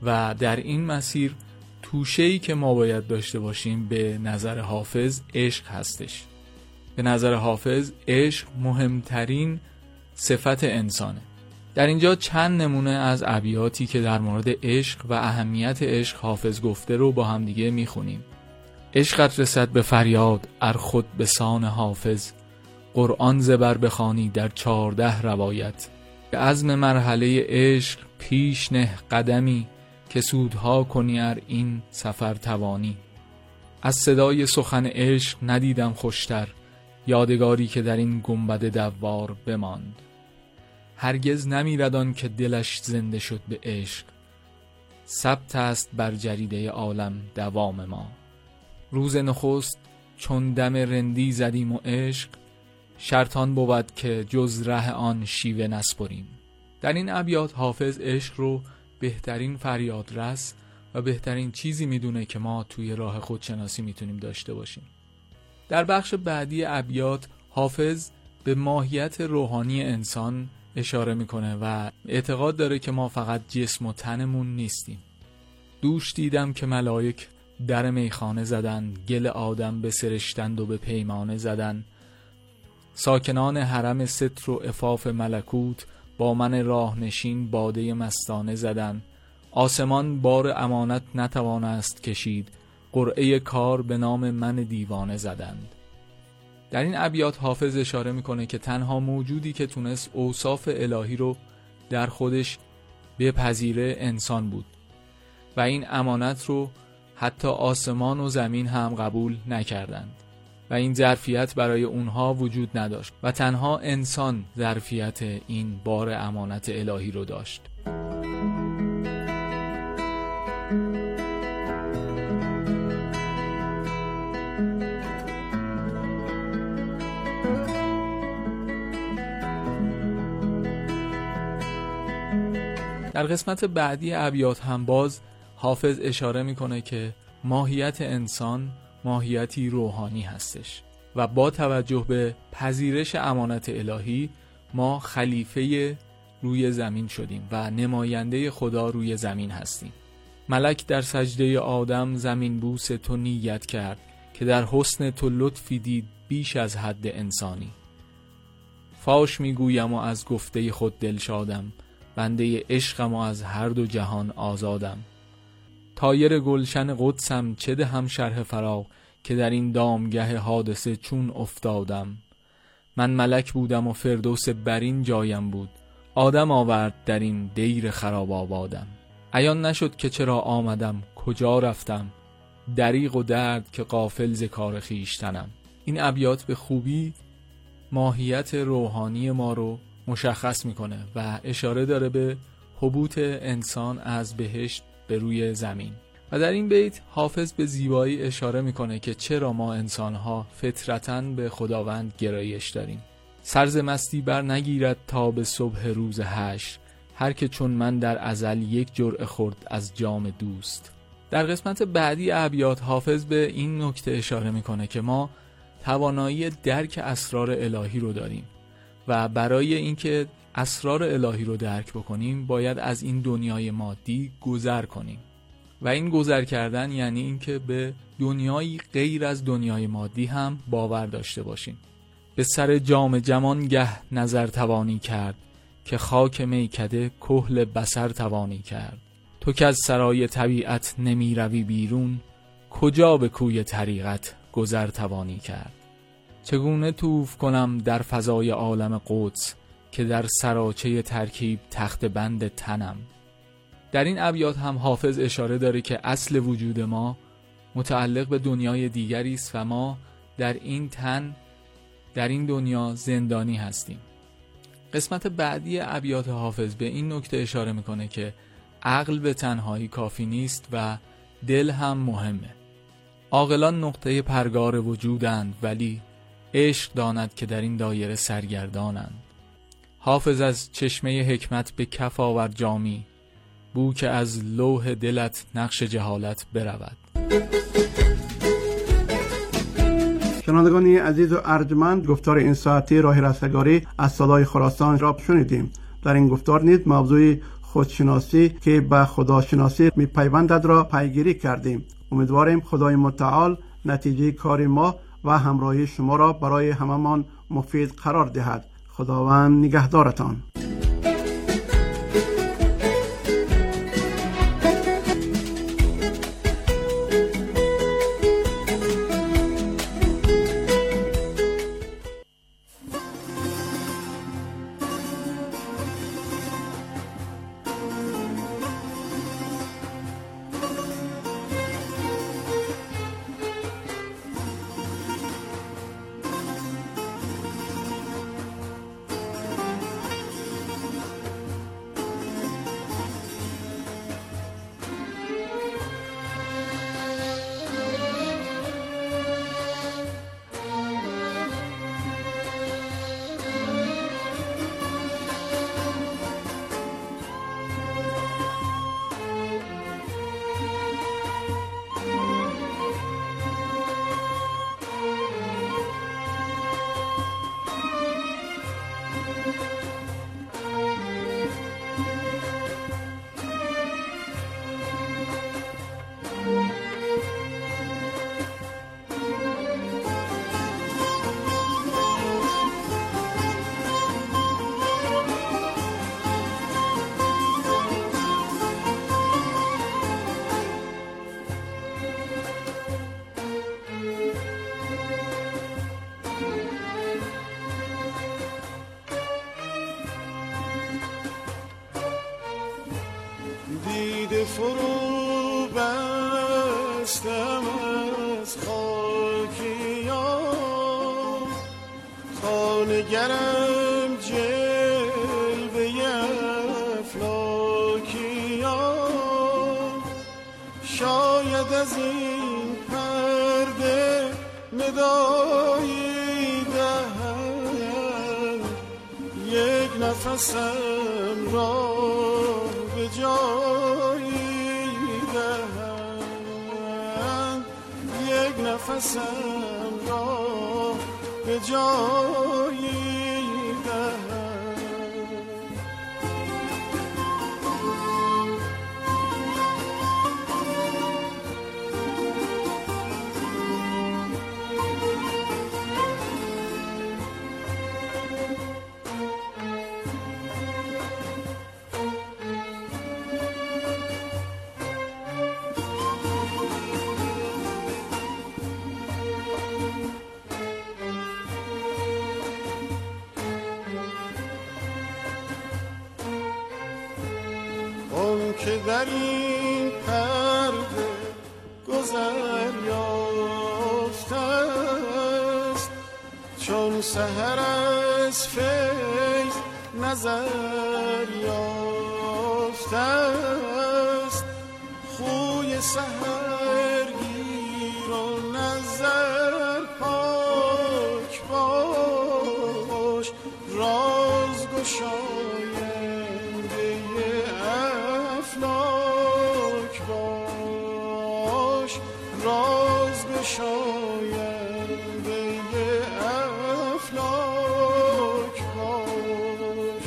و در این مسیر توشه‌ای که ما باید داشته باشیم به نظر حافظ عشق هستش. به نظر حافظ عشق مهمترین صفت انسانه. در اینجا چند نمونه از ابیاتی که در مورد عشق و اهمیت عشق حافظ گفته رو با هم دیگه میخونیم. عشقت رسد به فریاد ار خود به سان حافظ، قرآن زبر بخوانی در 14 روایت. به عزم مرحله عشق پیش نه قدمی، که سودها کنی ار این سفر توانی. از صدای سخن عشق ندیدم خوشتر، یادگاری که در این گنبد دوار بماند. هرگز نمیرد آن که دلش زنده شد به عشق، ثبت است بر جریده عالم دوام ما. روز نخست چون دم رندی زدیم و عشق، شرطان بود که جز ره آن شیوه نسپریم. در این ابیات حافظ عشق رو بهترین فریادرس و بهترین چیزی میدونه که ما توی راه خودشناسی میتونیم داشته باشیم. در بخش بعدی ابیات حافظ به ماهیت روحانی انسان اشاره میکنه و اعتقاد داره که ما فقط جسم و تنمون نیستیم. دوش دیدم که ملائک در میخانه زدن، گل آدم به سرشتند و به پیمانه زدن. ساکنان حرم ستر و عفاف ملکوت، با من راه نشین باده مستانه زدن. آسمان بار امانت نتوانست کشید، قرعه کار به نام من دیوانه زدند. در این ابیات حافظ اشاره میکنه که تنها موجودی که تونست اوصاف الهی رو در خودش بپذیره انسان بود و این امانت رو حتی آسمان و زمین هم قبول نکردند و این ظرفیت برای اونها وجود نداشت و تنها انسان ظرفیت این بار امانت الهی رو داشت. در قسمت بعدی ابیات هم باز حافظ اشاره میکنه که ماهیت انسان ماهیتی روحانی هستش و با توجه به پذیرش امانت الهی ما خلیفه روی زمین شدیم و نماینده خدا روی زمین هستیم. ملک در سجده آدم زمین بوس تو نیت کرد، که در حسن تو لطفی دید بیش از حد انسانی. فاش میگویم و از گفته خود دل شادم، بنده عشقم و از هر دو جهان آزادم. طایر گلشن قدسم چه دهم شرح فراق، که در این دامگه حادثه چون افتادم. من ملک بودم و فردوس برین جایم بود، آدم آورد در این دیر خراب آبادم. عیان نشد که چرا آمدم کجا رفتم، دریغ و درد که غافل ز کار خویشتنم. این ابیات به خوبی ماهیت روحانی ما رو مشخص میکنه و اشاره داره به هبوط انسان از بهشت به روی زمین. و در این بیت حافظ به زیبایی اشاره میکنه که چرا ما انسانها فطرتاً به خداوند گرایش داریم. سرز مستی بر نگیرد تا به صبح روز حشر، هر که چون من در ازل یک جرعه خورد از جام دوست. در قسمت بعدی ابیات حافظ به این نکته اشاره میکنه که ما توانایی درک اسرار الهی رو داریم و برای اینکه اسرار الهی رو درک بکنیم باید از این دنیای مادی گذر کنیم و این گذر کردن یعنی اینکه به دنیایی غیر از دنیای مادی هم باور داشته باشیم. به سر جام جمان گه نظر توانی کرد، که خاک میکده کحل بصر توانی کرد. تو که از سرای طبیعت نمی روی بیرون، کجا به کوی طریقت گذر توانی کرد. چگونه توف کنم در فضای عالم قدس، که در سراچه ترکیب تخت بند تنم. در این ابیات هم حافظ اشاره داره که اصل وجود ما متعلق به دنیای دیگری است و ما در این تن در این دنیا زندانی هستیم. قسمت بعدی ابیات حافظ به این نکته اشاره میکنه که عقل به تنهایی کافی نیست و دل هم مهمه. عاقلان نقطه پرگار وجودند، ولی عشق داند که در این دایره سرگردانند. حافظ از چشمه حکمت به کف آور جامی، بو که از لوح دلت نقش جهالت برود. شنوندگان عزیز و ارجمند، گفتار این ساعتی راه رستگاری از صدای خراسان را شنیدیم. در این گفتار نیز موضوع خودشناسی که به خداشناسی میپیوندد را پیگیری کردیم. امیدواریم خدای متعال نتیجه کار ما و همراهی شما را برای هممان مفید قرار دهد. خداوند نگهدارتان. فرو بستم از خاکیان، تا نگرم جلوه افلاکیان. شاید از این پرده ندایی دهد، یک نفسم را به جایی دهند، یک نفسم را به جایی دهند. که در این پرده گذر یافته است، چون سحر از فیض نظر یافته است. خوی سحرگیر و نظر پاک باش، راز گشاینده افلاک باش، راز گشاینده افلاک باش.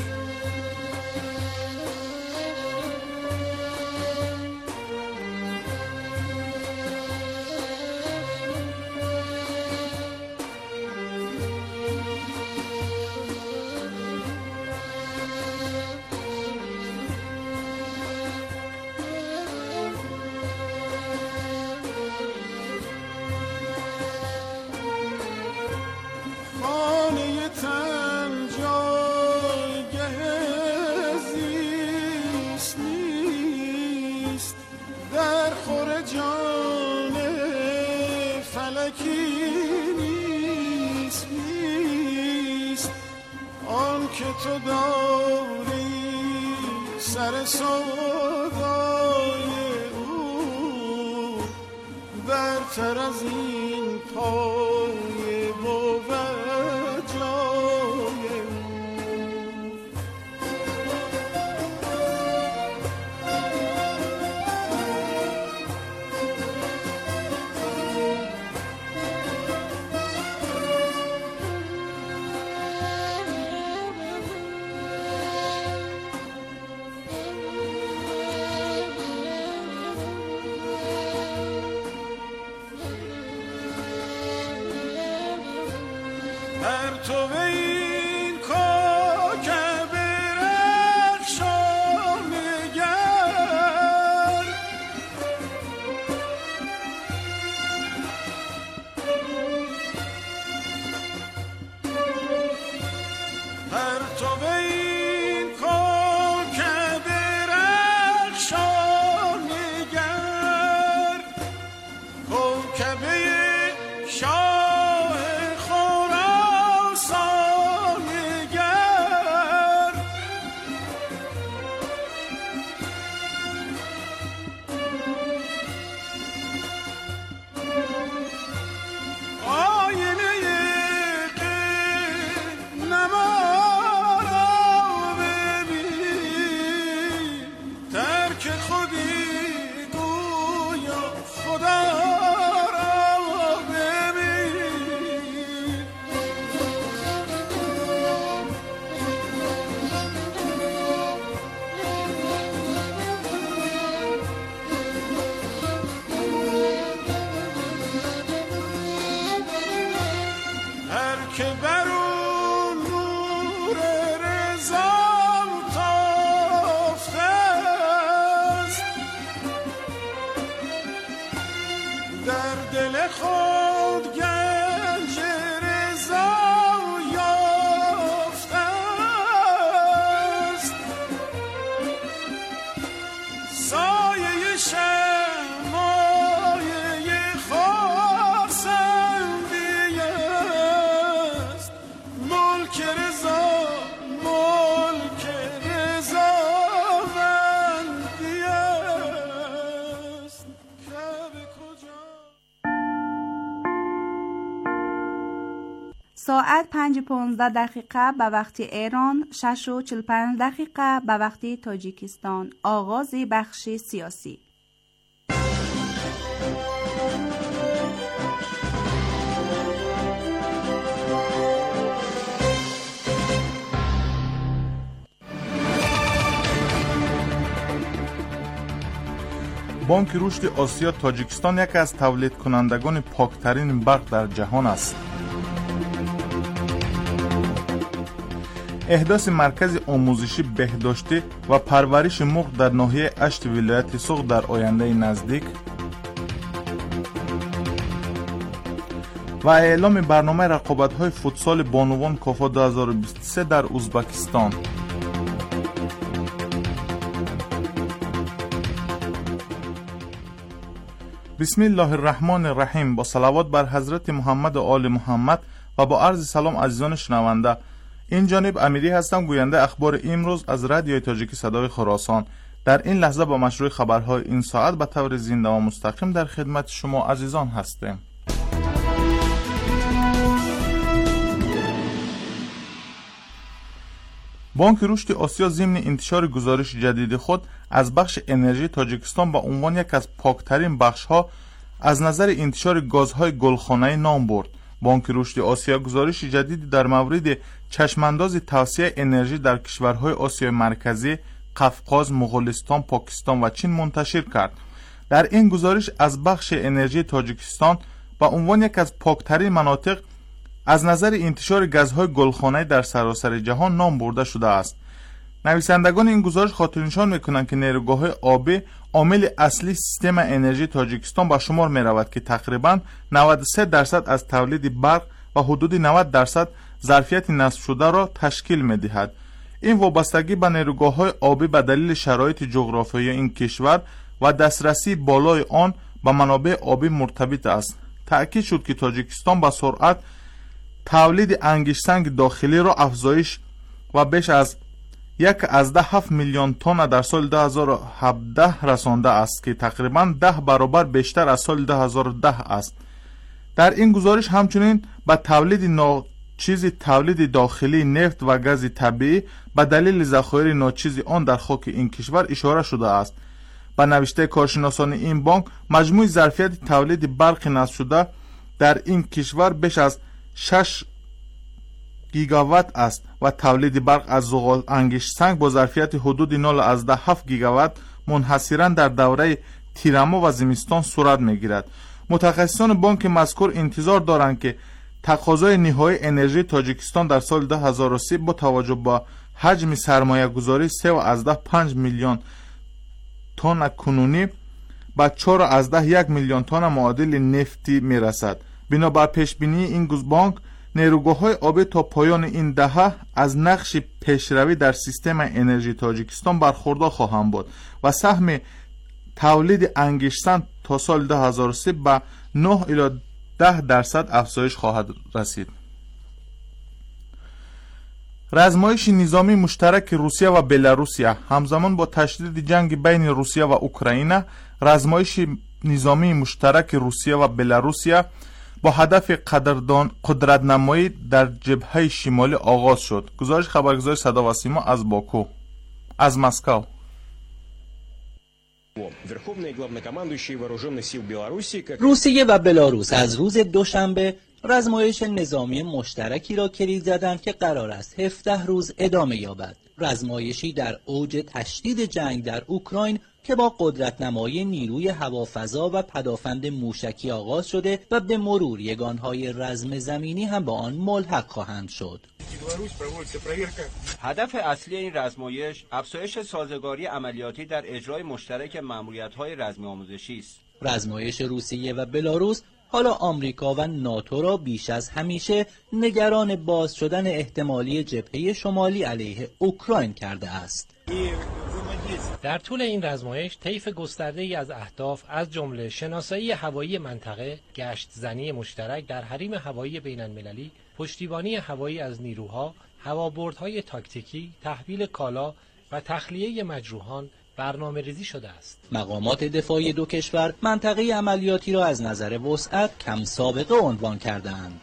که تو داری سر سودای او، برتر از این پای بود جای ساعت 5:15 به وقت ایران، 6:45 به وقت تاجیکستان. آغاز بخش سیاسی. بانک رشد آسیا تاجیکستان یکی از تولید کنندگان پاکترین برق در جهان است. احداث مرکز آموزشی بهداشتی و پرورش مرغ در ناحیه اشت ولایت سوق در آینده نزدیک و اعلام برنامه رقابت‌های فوتسال بانوان کافا 2023 در ازبکستان. بسم الله الرحمن الرحیم. با صلوات بر حضرت محمد و آل محمد و با عرض سلام عزیزان شنونده، این جانب امیری هستم، گوینده اخبار امروز از رادیوی تاجیکی صدای خراسان. در این لحظه با مشروع خبرهای این ساعت به طور زنده و مستقیم در خدمت شما عزیزان هستیم. بانک رشد آسیا ضمن انتشار گزارش جدید خود از بخش انرژی تاجیکستان به عنوان یک از پاکترین بخش‌ها از نظر انتشار گازهای گلخانه‌ای نام برد. بانک رشد آسیا گزارش جدیدی در مورد چشمانداز توسعه انرژی در کشورهای آسیای مرکزی، قفقاز، مغولستان، پاکستان و چین منتشر کرد. در این گزارش از بخش انرژی تاجیکستان به عنوان یک از پاکترین مناطق از نظر انتشار گازهای گلخانه‌ای در سراسر جهان نام برده شده است. نویسندگان این گزارش خاطرنشان می‌کنند که نیروگاه‌های آبی عامل اصلی سیستم انرژی تاجیکستان به شمار می‌رود که تقریباً 93% از تولید برق و حدود 90% ظرفیت نصب شده را تشکیل می‌دهد. این وابستگی به نیروگاه‌های آبی به دلیل شرایط جغرافیایی این کشور و دسترسی بالای آن به منابع آبی مرتبط است. تأکید شد که تاجیکستان با سرعت تولید انگشت‌سنگ داخلی را افزایش و بیش از 1.7 میلیون تن در سال 2017 رسانده است که تقریباً 10 برابر بیشتر از سال 2010 است. در این گزارش همچنین به تولید داخلی نفت و گاز طبیعی به دلیل ذخایر ناچیز آن در خاک این کشور اشاره شده است. با نوشته کارشناسان این بانک، مجموع ظرفیت تولید برق نصب شده در این کشور بیش از 6 گیگاوات است و تولید برق از زغال انگشت‌سنگ با ظرفیت حدود 0.7 گیگاوات منحصراً در دوره تیرما و زمستان صورت می‌گیرد. متخصصان بانک مذکور انتظار دارند که تقاضای نهایی انرژی تاجیکستان در سال 2030 با توجه به حجم سرمایه گذاری 3.5 میلیون تن کنونی به 4.1 میلیون تن معادل نفتی می رسد. بنابر پیش بینی این بانک، نیروگاه‌های آبی تا پایان این دهه از نقش پیشروی در سیستم انرژی تاجیکستان برخوردار خواهند بود و سهم تولید انگشتن تا سال 2030 به 9 الی 10% افزایش خواهد رسید. رزمایش نظامی مشترک روسیه و بلاروسیه همزمان با تشدید جنگ بین روسیه و اوکراین، رزمایش نظامی مشترک روسیه و بلاروسیه با هدف قدرت نمایی در جبهه شمالی آغاز شد. گزارش خبرگزاری صدا و سیما از باکو. از مسکو. روسیه و بلاروس از روز دوشنبه رزمایش نظامی مشترکی را کلید زدند که قرار است 17 روز ادامه یابد. رزمایشی در اوج تشدید جنگ در اوکراین که با قدرت نمایی نیروی هوافضا و پدافند موشکی آغاز شده و به مرور یگانهای رزم زمینی هم با آن ملحق خواهند شد. هدف اصلی این رزمایش افزایش سازگاری عملیاتی در اجرای مشترک مأموریت‌های رزمی آموزشی است. رزمایش روسیه و بلاروس حالا آمریکا و ناتو را بیش از همیشه نگران باز شدن احتمالی جبهه شمالی علیه اوکراین کرده است. در طول این رزمایش طیف گسترده‌ای از اهداف از جمله شناسایی هوایی منطقه، گشت زنی مشترک در حریم هوایی بین‌المللی، پشتیبانی هوایی از نیروها، هوابردهای تاکتیکی، تحویل کالا و تخلیه مجروحان برنامه‌ریزی شده است. مقامات دفاعی دو کشور منطقه عملیاتی را از نظر وسعت کم سابقه عنوان کردند.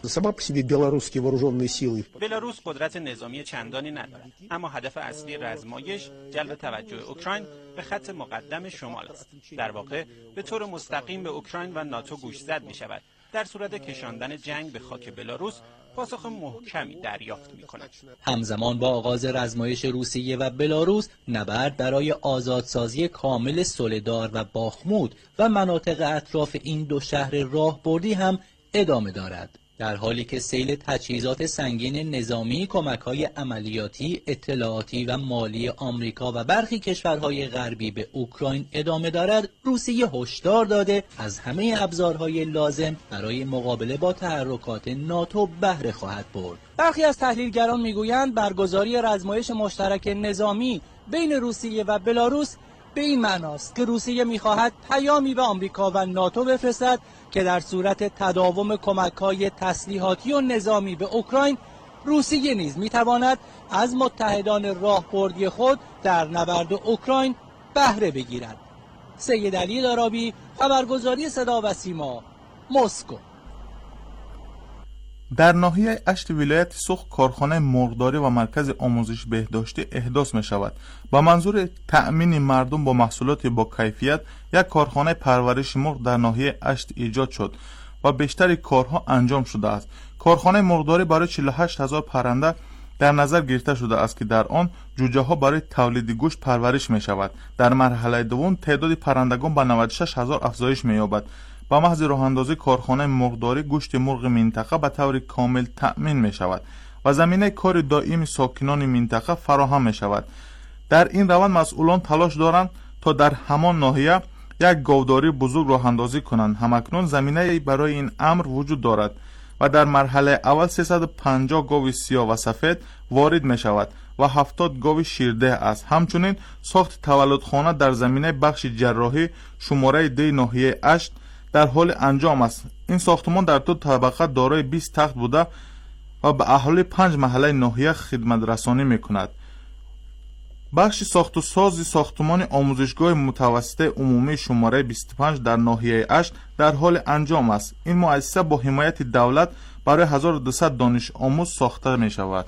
بلاروس قدرت نظامی چندانی ندارد، اما هدف اصلی رزمایش جلب توجه اوکراین به خط مقدم شمال است. در واقع به طور مستقیم به اوکراین و ناتو گوشزد می شود. در صورت کشاندن جنگ به خاک بلاروس پاسخ محکمی دریافت می‌کند. همزمان با آغاز رزمایش روسیه و بلاروس، نبرد برای آزادسازی کامل سوله‌دار و باخمود و مناطق اطراف این دو شهر راهبردی هم ادامه دارد. در حالی که سیل تجهیزات سنگین نظامی، کمک‌های عملیاتی، اطلاعاتی و مالی آمریکا و برخی کشورهای غربی به اوکراین ادامه دارد، روسیه هشدار داده از همه ابزارهای لازم برای مقابله با تحرکات ناتو بهره خواهد برد. برخی از تحلیلگران میگویند برگزاری رزمایش مشترک نظامی بین روسیه و بلاروس به این معناست که روسیه می‌خواهد پیامی به آمریکا و ناتو بفرستد که در صورت تداوم کمک‌های تسلیحاتی و نظامی به اوکراین، روسیه نیز می‌تواند از متحدان راهبردی خود در نبرد اوکراین بهره بگیرد. سید علی دارابی، خبرگزاری صدا و سیما، مسکو. در ناحیه اشت ولایت سوخ کارخانه مرغداری و مرکز آموزش بهداشتی احداث می شود. با منظور تأمین مردم با محصولات با کیفیت، یک کارخانه پرورش مرغ در ناحیه اشت ایجاد شد و بیشتر کارها انجام شده است. کارخانه مرغداری برای 48,000 پرنده در نظر گرفته شده است که در آن جوجه ها برای تولید گوشت پرورش می شود. در مرحله دوم تعداد پرندگان به 96,000 افزایش می یابد. با محض راه اندازی کارخانه مرغداری، گوشت مرغ منطقه به طور کامل تأمین می شود و زمینه کار دائم ساکنان منطقه فراهم می شود. در این روند مسئولان تلاش دارند تا در همان ناحیه یک گاوداری بزرگ راه اندازی کنند. همکنون زمینه برای این امر وجود دارد و در مرحله اول 350 گاو سیاه و سفید وارد می شود و 70 گاو شیرده است. همچنین ساخت تولدخانه در زمینه بخش جراحی شماره دی ناحیه اشت در حال انجام است. این ساختمان در دو طبقه دارای 20 تخت بوده و به اهالی 5 محله ناحیه خدمت رسانی می کند. بخش ساخت و ساز ساختمان آموزشگاه متوسط عمومی شماره 25 در ناحیه اشت در حال انجام است. این مؤسسه با حمایت دولت برای 1200 دانش آموز ساخته می شود.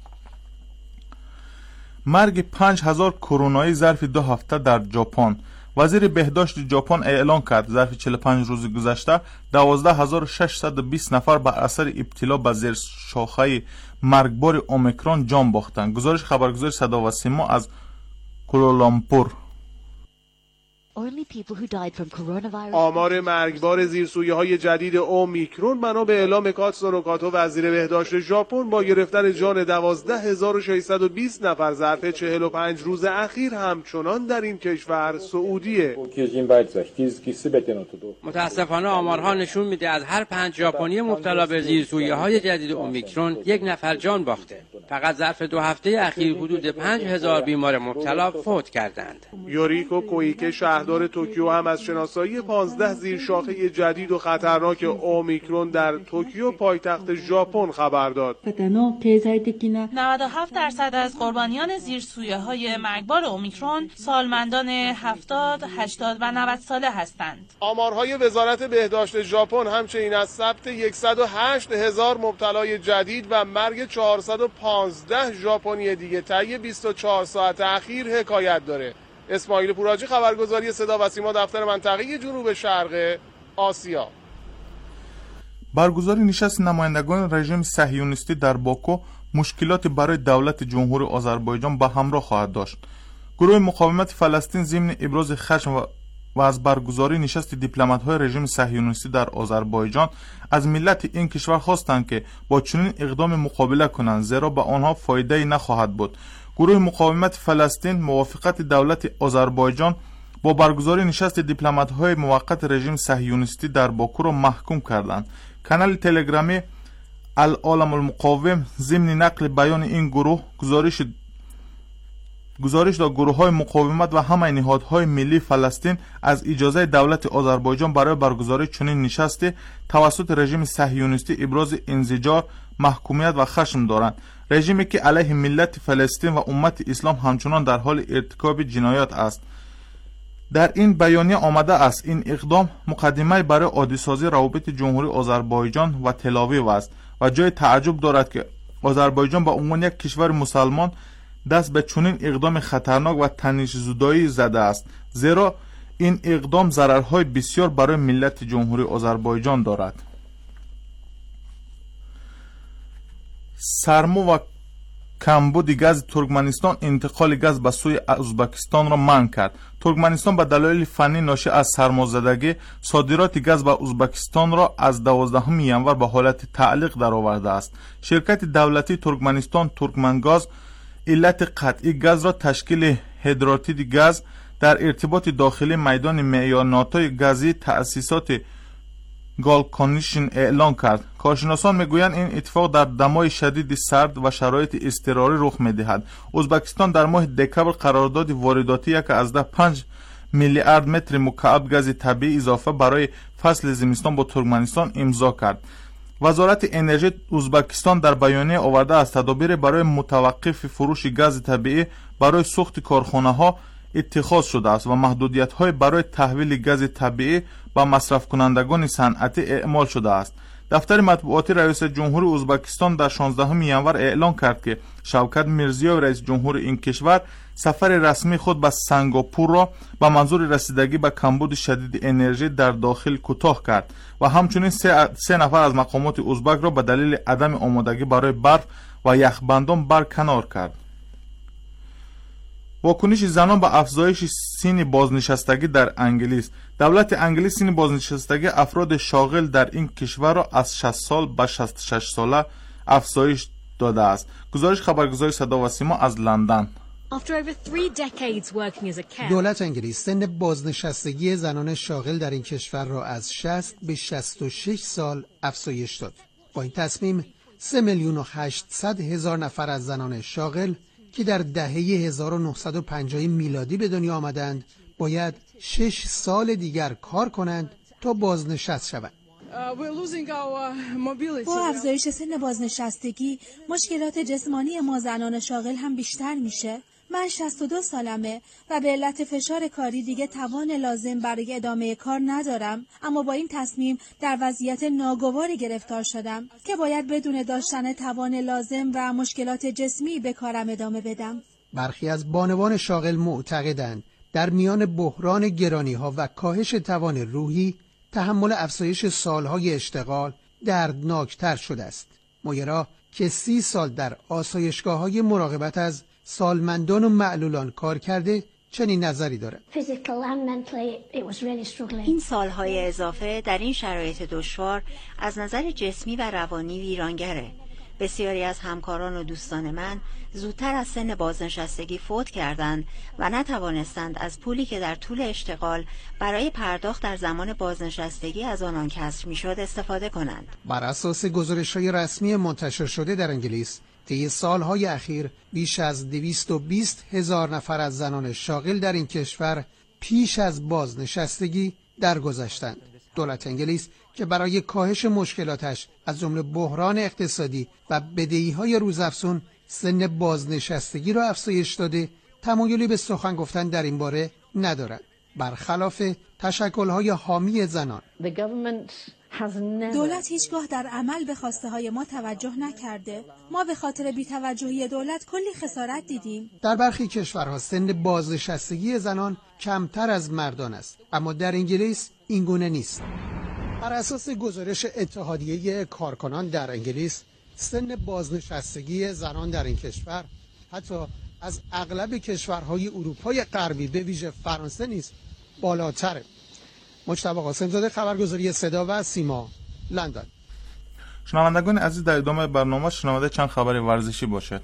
مرگ 5000 کرونایی ظرف 2 هفته در ژاپن. وزیر بهداشت ژاپن اعلام کرد ظرف 45 روز گذشته 12620 نفر بر اثر ابتلا به زیر شاخه مرگبار اومیکرون جان باختند. گزارش خبرگزاری صدا و سیما از کوالالامپور. آمار مرگبار زیرسویه‌های جدید اومیکرون بنا به اعلام کاتسورو کاتو وزیر بهداشت ژاپن با گرفتن جان 12620 نفر ظرف 45 روز اخیر همچنان در این کشور صعودیه. متاسفانه آمارها نشون میده از هر 5 ژاپنی مبتلا به زیرسویه‌های جدید اومیکرون یک نفر جان باخته. فقط ظرف 2 هفته اخیر حدود 5000 بیمار مبتلا فوت کردند. یوریکو کویکه شهردار توکیو هم از شناسایی 15 زیرشاخه جدید و خطرناک اومیکرون در توکیو پایتخت ژاپن خبر داد. 97% از قربانیان زیرسویه‌های مرگبار اومیکرون سالمندان 70، 80 و 90 ساله هستند. آمارهای وزارت بهداشت ژاپن همچنین از ثبت 108,000 مبتلای جدید و مرگ 415 ژاپنی دیگه طی 24 ساعت اخیر حکایت داره. اسماعیل پوراجی، خبرگزاری صدا و سیما، دفتر منطقه جنوب شرق آسیا. برگزاری نشست نمایندگان رژیم صهیونیستی در باکو مشکلاتی برای دولت جمهوری آذربایجان به همراه خواهد داشت. گروه مقاومت فلسطین ضمن ابراز خشم و از برگزاری نشست دیپلمات‌های رژیم صهیونیستی در آذربایجان از ملت این کشور خواستند که با چنین اقدام مقابله کنند، زیرا به آنها فایده‌ای نخواهد بود. گروه مقاومت فلسطین موافقت دولت آذربایجان با برگزاری نشست دیپلمات‌های موقت رژیم صهیونیستی در باکو را محکوم کردند. کانال تلگرامی العالم المقاوم ضمن نقل بیان این گروه گزارش داد گروه‌های مقاومت و همه نهادهای ملی فلسطین از اجازه دولت آذربایجان برای برگزاری چنین نشستی توسط رژیم صهیونیستی ابراز انزجار، محکومیت و خشم دارند. رژیمی که علیه ملت فلسطین و امت اسلام همچنان در حال ارتکاب جنایات است. در این بیانیه آمده است این اقدام مقدمه برای عادی‌سازی روابط جمهوری آذربایجان و تل‌آویو است و جای تعجب دارد که آذربایجان به عنوان یک کشور مسلمان دست به چنین اقدام خطرناک و تنش‌زدایی زده است، زیرا این اقدام ضررهای بسیار برای ملت جمهوری آذربایجان دارد. سرمو و کمبود گاز ترکمنستان انتقال گاز به سوی ازبکستان را منع کرد. ترکمنستان به دلایل فنی ناشی از سرمازدگی صادرات گاز به ازبکستان را از 12 ینور به حالت تعلیق درآورده است. شرکت دولتی ترکمنستان ترکمنگاز علت قطعی گاز را تشکیل هیدراتید گاز در ارتباط داخلی میدان معاینات گازی تأسیسات گالکانیشن اعلان کرد. کارشناسان میگویند این اتفاق در دمای شدید سرد و شرایط اضطراری رخ میدهد. ازبکستان در ماه دکبر قرارداد وارداتی 1.5 میلیارد متر مکعب گاز طبیعی اضافه برای فصل زمستان با ترکمنستان امضا کرد. وزارت انرژی ازبکستان در بیانیه آورده است تدابیر برای متوقف فروش گاز طبیعی برای سوخت کارخانه‌ها اتخاذ شده است و محدودیت‌های برای تحویل گاز طبیعی به مصرف کنندگان صنعتی اعمال شده است. دفتر مطبوعاتی رئیس جمهور ازبکستان در 16 ینور اعلام کرد که شوکت میرزیوف رئیس جمهور این کشور سفر رسمی خود به سنگاپور را به منظور رسیدگی به کمبود شدید انرژی در داخل کوتاه کرد و همچنین 3 نفر از مقامات ازبک را به دلیل عدم آمادگی برای برف و یخبندان برکنار کرد. واکنش زنان به افزایش سن بازنشستگی در انگلیس. دولت انگلیس سن بازنشستگی افراد شاغل در این کشور را از 60 سال به 66 ساله افزایش داده است. گزارش خبرگزاری صدا و سیما از لندن. دولت انگلیس سن بازنشستگی زنان شاغل در این کشور را از 60 به 66 سال افزایش داد. با این تصمیم 3,800,000 نفر از زنان شاغل که در دهه 1950 میلادی به دنیا آمدند باید 6 سال دیگر کار کنند تا بازنشست شوند. با افزایش سن بازنشستگی مشکلات جسمانی ما زنان شاغل هم بیشتر میشه. من 62 سالمه و به علت فشار کاری دیگه توان لازم برای ادامه کار ندارم، اما با این تصمیم در وضعیت ناگواری گرفتار شدم که باید بدون داشتن توان لازم و مشکلات جسمی به کارم ادامه بدم. برخی از بانوان شاغل معتقدند در میان بحران گرانی‌ها و کاهش توان روحی تحمل افزایش سالهای اشتغال دردناکتر شده است. مویرا که 30 سال در آسایشگاه‌های مراقبت از سالمندان و معلولان کار کرده، چنین نظری دارد. این سالهای اضافه در این شرایط دشوار از نظر جسمی و روانی ویرانگره. بسیاری از همکاران و دوستان من زودتر از سن بازنشستگی فوت کردند و نتوانستند از پولی که در طول اشتغال برای پرداخت در زمان بازنشستگی از آن کسر میشد استفاده کنند. بر اساس گزارش‌های رسمی منتشر شده در انگلیس، طی سالهای اخیر بیش از 220,000 نفر از زنان شاغل در این کشور پیش از بازنشستگی درگذشتند. دولت انگلیس که برای کاهش مشکلاتش از جمله بحران اقتصادی و بدهی‌های روزافزون سن بازنشستگی را افزایش داده، تمایلی به سخن گفتن در این باره ندارد، برخلاف تشکل‌های حامی زنان. دولت هیچگاه در عمل به خواسته های ما توجه نکرده. ما به خاطر بی‌توجهی دولت کلی خسارت دیدیم. در برخی کشورها سن بازنشستگی زنان کمتر از مردان است، اما در انگلیس این گونه نیست. بر اساس گزارش اتحادیه کارکنان در انگلیس، سن بازنشستگی زنان در این کشور حتی از اغلب کشورهای اروپای غربی به ویژه فرانسه نیز بالاتره. مجتبی قاسم‌زاده، خبرگزاری صدا و سیما، لندن. شنوندگان عزیز، در ادامه برنامه شنونده چند خبر ورزشی باشد.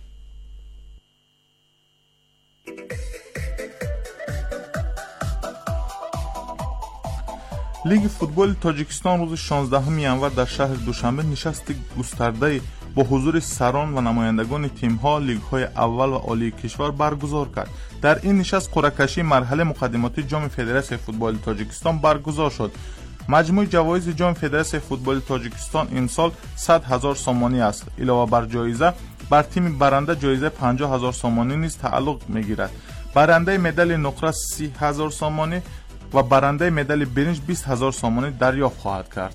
لیگ فوتبال تاجیکستان روز 16 ینور در شهر دوشنبه نشست گسترده با حضور سران و نمایندگان تیم‌ها لیگ‌های اول و عالی کشور برگزار کرد. در این نشست قرعه‌کشی مرحله مقدماتی جام فدراسیون فوتبال تاجیکستان برگزار شد. مجموع جوایز جام فدراسیون فوتبال تاجیکستان این سال 100,000 سومانی است. علاوه بر جایزه، بر تیم برنده جایزه 50,000 سومانی نیز تعلق می‌گیرد. برنده مدال نقره 30,000 سومانی و برنده مدال برنج 20,000 سومانی دریافت خواهد کرد.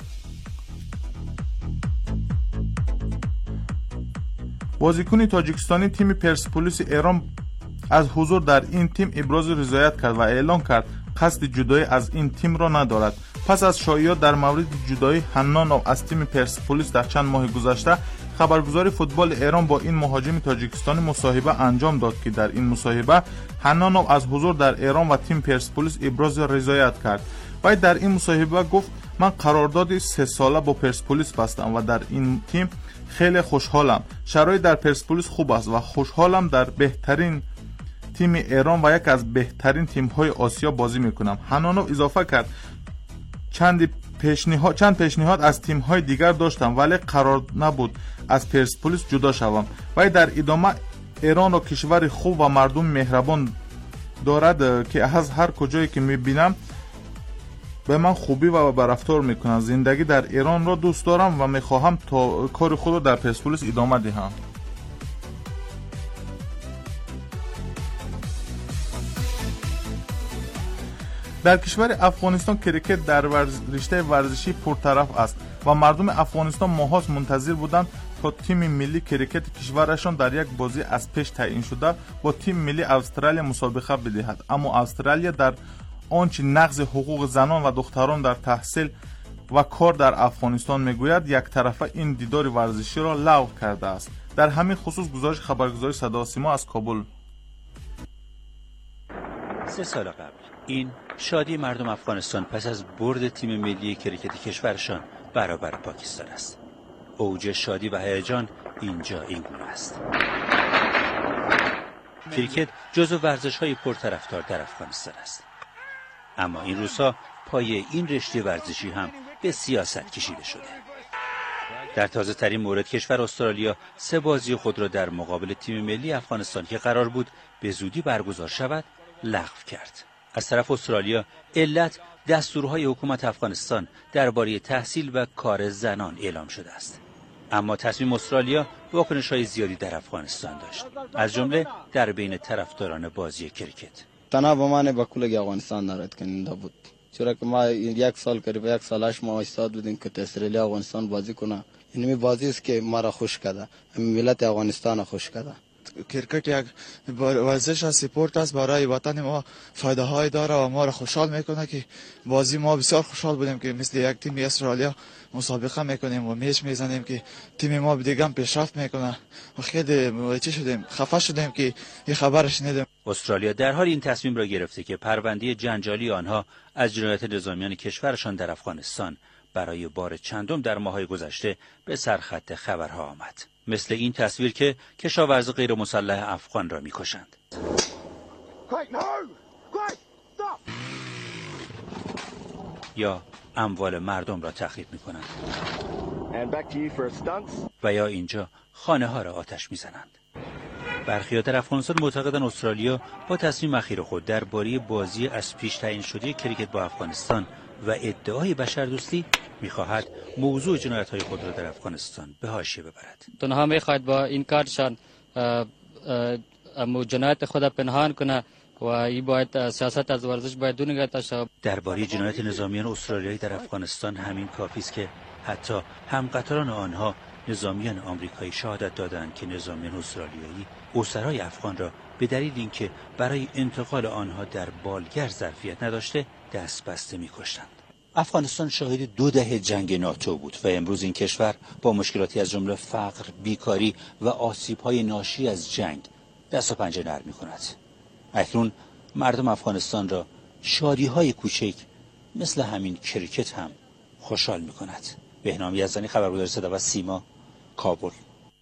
بازیکن تاجیکستانی تیم پرسپولیس ایران از حضور در این تیم ابراز رضایت کرد و اعلام کرد قصد جدایی از این تیم را ندارد. پس از شایعات در مورد جدایی حنانوف از تیم پرسپولیس در چند ماه گذشته، خبرگزاری فوتبال ایران با این مهاجم تاجیکستانی مصاحبه انجام داد که در این مصاحبه حنانوف از حضور در ایران و تیم پرسپولیس ابراز رضایت کرد. وی در این مصاحبه گفت: من قرارداد 3 ساله با پرسپولیس بستم و در این تیم خیلی خوشحالم. شرایط در پرسپولیس خوب است و خوشحالم در بهترین تیم ایران و یک از بهترین تیم‌های آسیا بازی می‌کنم. حنانوف اضافه کرد: چند پیشنهاد از تیم‌های دیگر داشتم ولی قرار نبود از پرسپولیس جدا شوم. و در ادامه ایران را کشور خوب و مردم مهربان دارد که از هر کجایی که می‌بینم به من خوبی و برفتار میکنند. زندگی در ایران را دوست دارم و میخواهم تا کار خود را در پرسپولیس ادامه دهم. در کشور افغانستان کریکت در رشته ورزشی پرطرف است و مردم افغانستان ماهاست منتظر بودند تا تیم ملی کریکت کشورشان در یک بازی از پیش تعیین شده با تیم ملی استرالیا مسابقه بدهد. اما استرالیا در آنچه نقض حقوق زنان و دختران در تحصیل و کار در افغانستان میگوید، یک طرفه این دیدار ورزشی را لغو کرده است. در همین خصوص گزارش خبرگزاری صدا و سیما از کابل. 3 سال قبل این شادی مردم افغانستان پس از برد تیم ملی کریکت کشورشان برابر پاکستان است. اوج شادی و هیجان اینجا این گونه است. کریکت جزو ورزش‌های پرطرفدار در افغانستان است. اما این روزها پای این رشته ورزشی هم به سیاست کشیده شده. در تازه ترین مورد کشور استرالیا 3 بازی خود را در مقابل تیم ملی افغانستان که قرار بود به زودی برگزار شود لغو کرد. از طرف استرالیا علت دستورهای حکومت افغانستان درباره تحصیل و کار زنان اعلام شده است. اما تصمیم استرالیا واکنش‌های زیادی در افغانستان داشت، از جمله در بین طرفداران بازی کریکت. تنها با من با کل افغانستان نارد کننده بود، چرا که ما 1 سال قریب 1 سالش ما استاد بودیم که استرالیا افغانستان بازی کنه. این بازی است که ما را خوش کرده، ملت افغانستان خوش کرده. کرکت یک ورزش است، سپورت است، برای وطن ما فایده های داره و ما را خوشحال میکنه که بازی ما بسیار خوشحال بودیم که مثل یک تیم استرالیا مسابقه میکنیم و میچ میزنیم که تیم ما دیگه پیشرفت میکنه و خیلی چی شدیم، خفه شدیم که این خبر شنیدیم. استرالیا در حال این تصمیم را گرفته که پرونده جنجالی آنها از جنایت نظامیان کشورشان در افغانستان برای بار چندم در ماه‌های گذشته به سرخط خبرها آمد. مثل این تصویر که کشاورز غیر مسلح افغان را می‌کشند. یا اموال مردم را تخریب می‌کنند. و یا اینجا خانه‌ها را آتش می‌زنند. برخی‌ها در افغانستان معتقدند استرالیا با تصمیم اخیر خود درباره بازی از پیش تعیین شده کریکت با افغانستان و ادعای بشردوستی می‌خواهد موضوع جنایت‌های خود را در افغانستان به حاشیه ببرد. تنها می‌خواهد با این کارشان جنایت خود پنهان کنه و این باید سیاست از ورزش باید دور نگرفته شود. درباره جنایت نظامیان استرالیایی در افغانستان همین کافی است که حتی همقطاران آنها نظامیان آمریکایی شهادت دادند که نظامیان استرالیایی اسرای افغان را به دلیل اینکه برای انتقال آنها در بالگر ظرفیت نداشته دست بسته می‌کشتند. افغانستان شاهد 2 دهه جنگ ناتو بود و امروز این کشور با مشکلاتی از جمله فقر، بیکاری و آسیب‌های ناشی از جنگ دست و پنجه نرم می‌کند. اکنون مردم افغانستان را شادی‌های کوچک مثل همین کریکت هم خوشحال می‌کند. بهنام یزدانی، خبرگزاری صدا و سیما، کابل.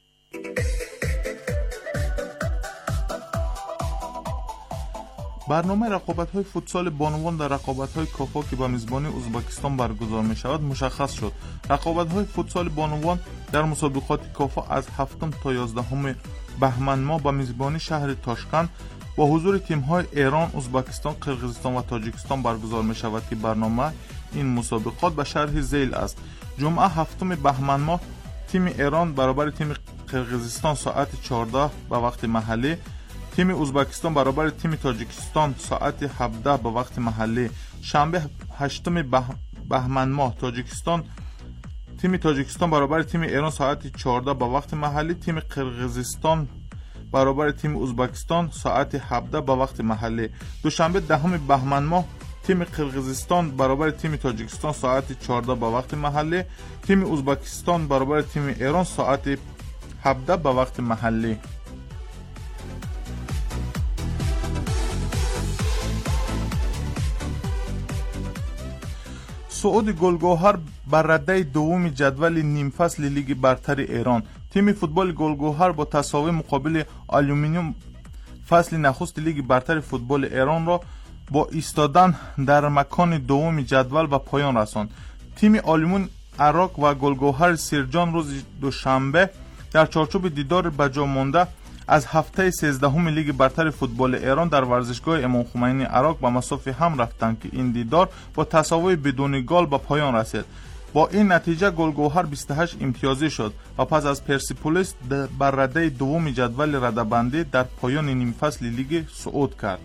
برنامه رقابت‌های فوتسال بانوان در رقابت‌های کافا که با میزبانی ازبکستان برگزار می‌شود مشخص شد. رقابت‌های فوتسال بانوان در مسابقات کافا از 7 تا 11 بهمن ماه با میزبانی شهر تاشکند با حضور تیم‌های ایران، ازبکستان، قرقیزستان و تاجیکستان برگزار می‌شود که برنامه این مسابقات به شرح ذیل است. جمعه 7 بهمن ماه تیم ایران برابر تیم قرقیزستان ساعت 14 به وقت محلی، تیم ازبکستان برابر تیم تاجیکستان ساعت 17 به وقت محلی. شنبه 8 بهمن ماه تیم تاجیکستان برابر تیم ایران ساعت 14 به وقت محلی، تیم قرقیزستان برابر تیم ازبکستان ساعت 17 به وقت محلی. دوشنبه 10 بهمن ماه تیم قرقیزستان برابر تیم تاجیکستان ساعت 14 به وقت محلی، تیم ازبکستان برابر تیم ایران ساعت 17 به وقت محلی. صعود گلگوهر بر رده دوم جدول نیم فصل لیگ برتر ایران. تیم فوتبال گلگوهر با تساوی مقابل آلومینیوم فصل نخست لیگ برتر فوتبال ایران را با ایستادن در مکان دوم جدول و پایان رساند. تیم آلومین عراق و گلگوهر سیرجان روز دوشنبه در چارچوب دیدار بجا مانده از هفته 13 لیگ برتر فوتبال ایران در ورزشگاه امام خمینی عراق به مسافه هم رفتند که این دیدار با تساوی بدون گل به پایان رسید. با این نتیجه گلگوهر 28 امتیازی شد و پس از پرسپولیس بر رده دوم جدول رده‌بندی در پایان نیم فصل لیگ صعود کرد.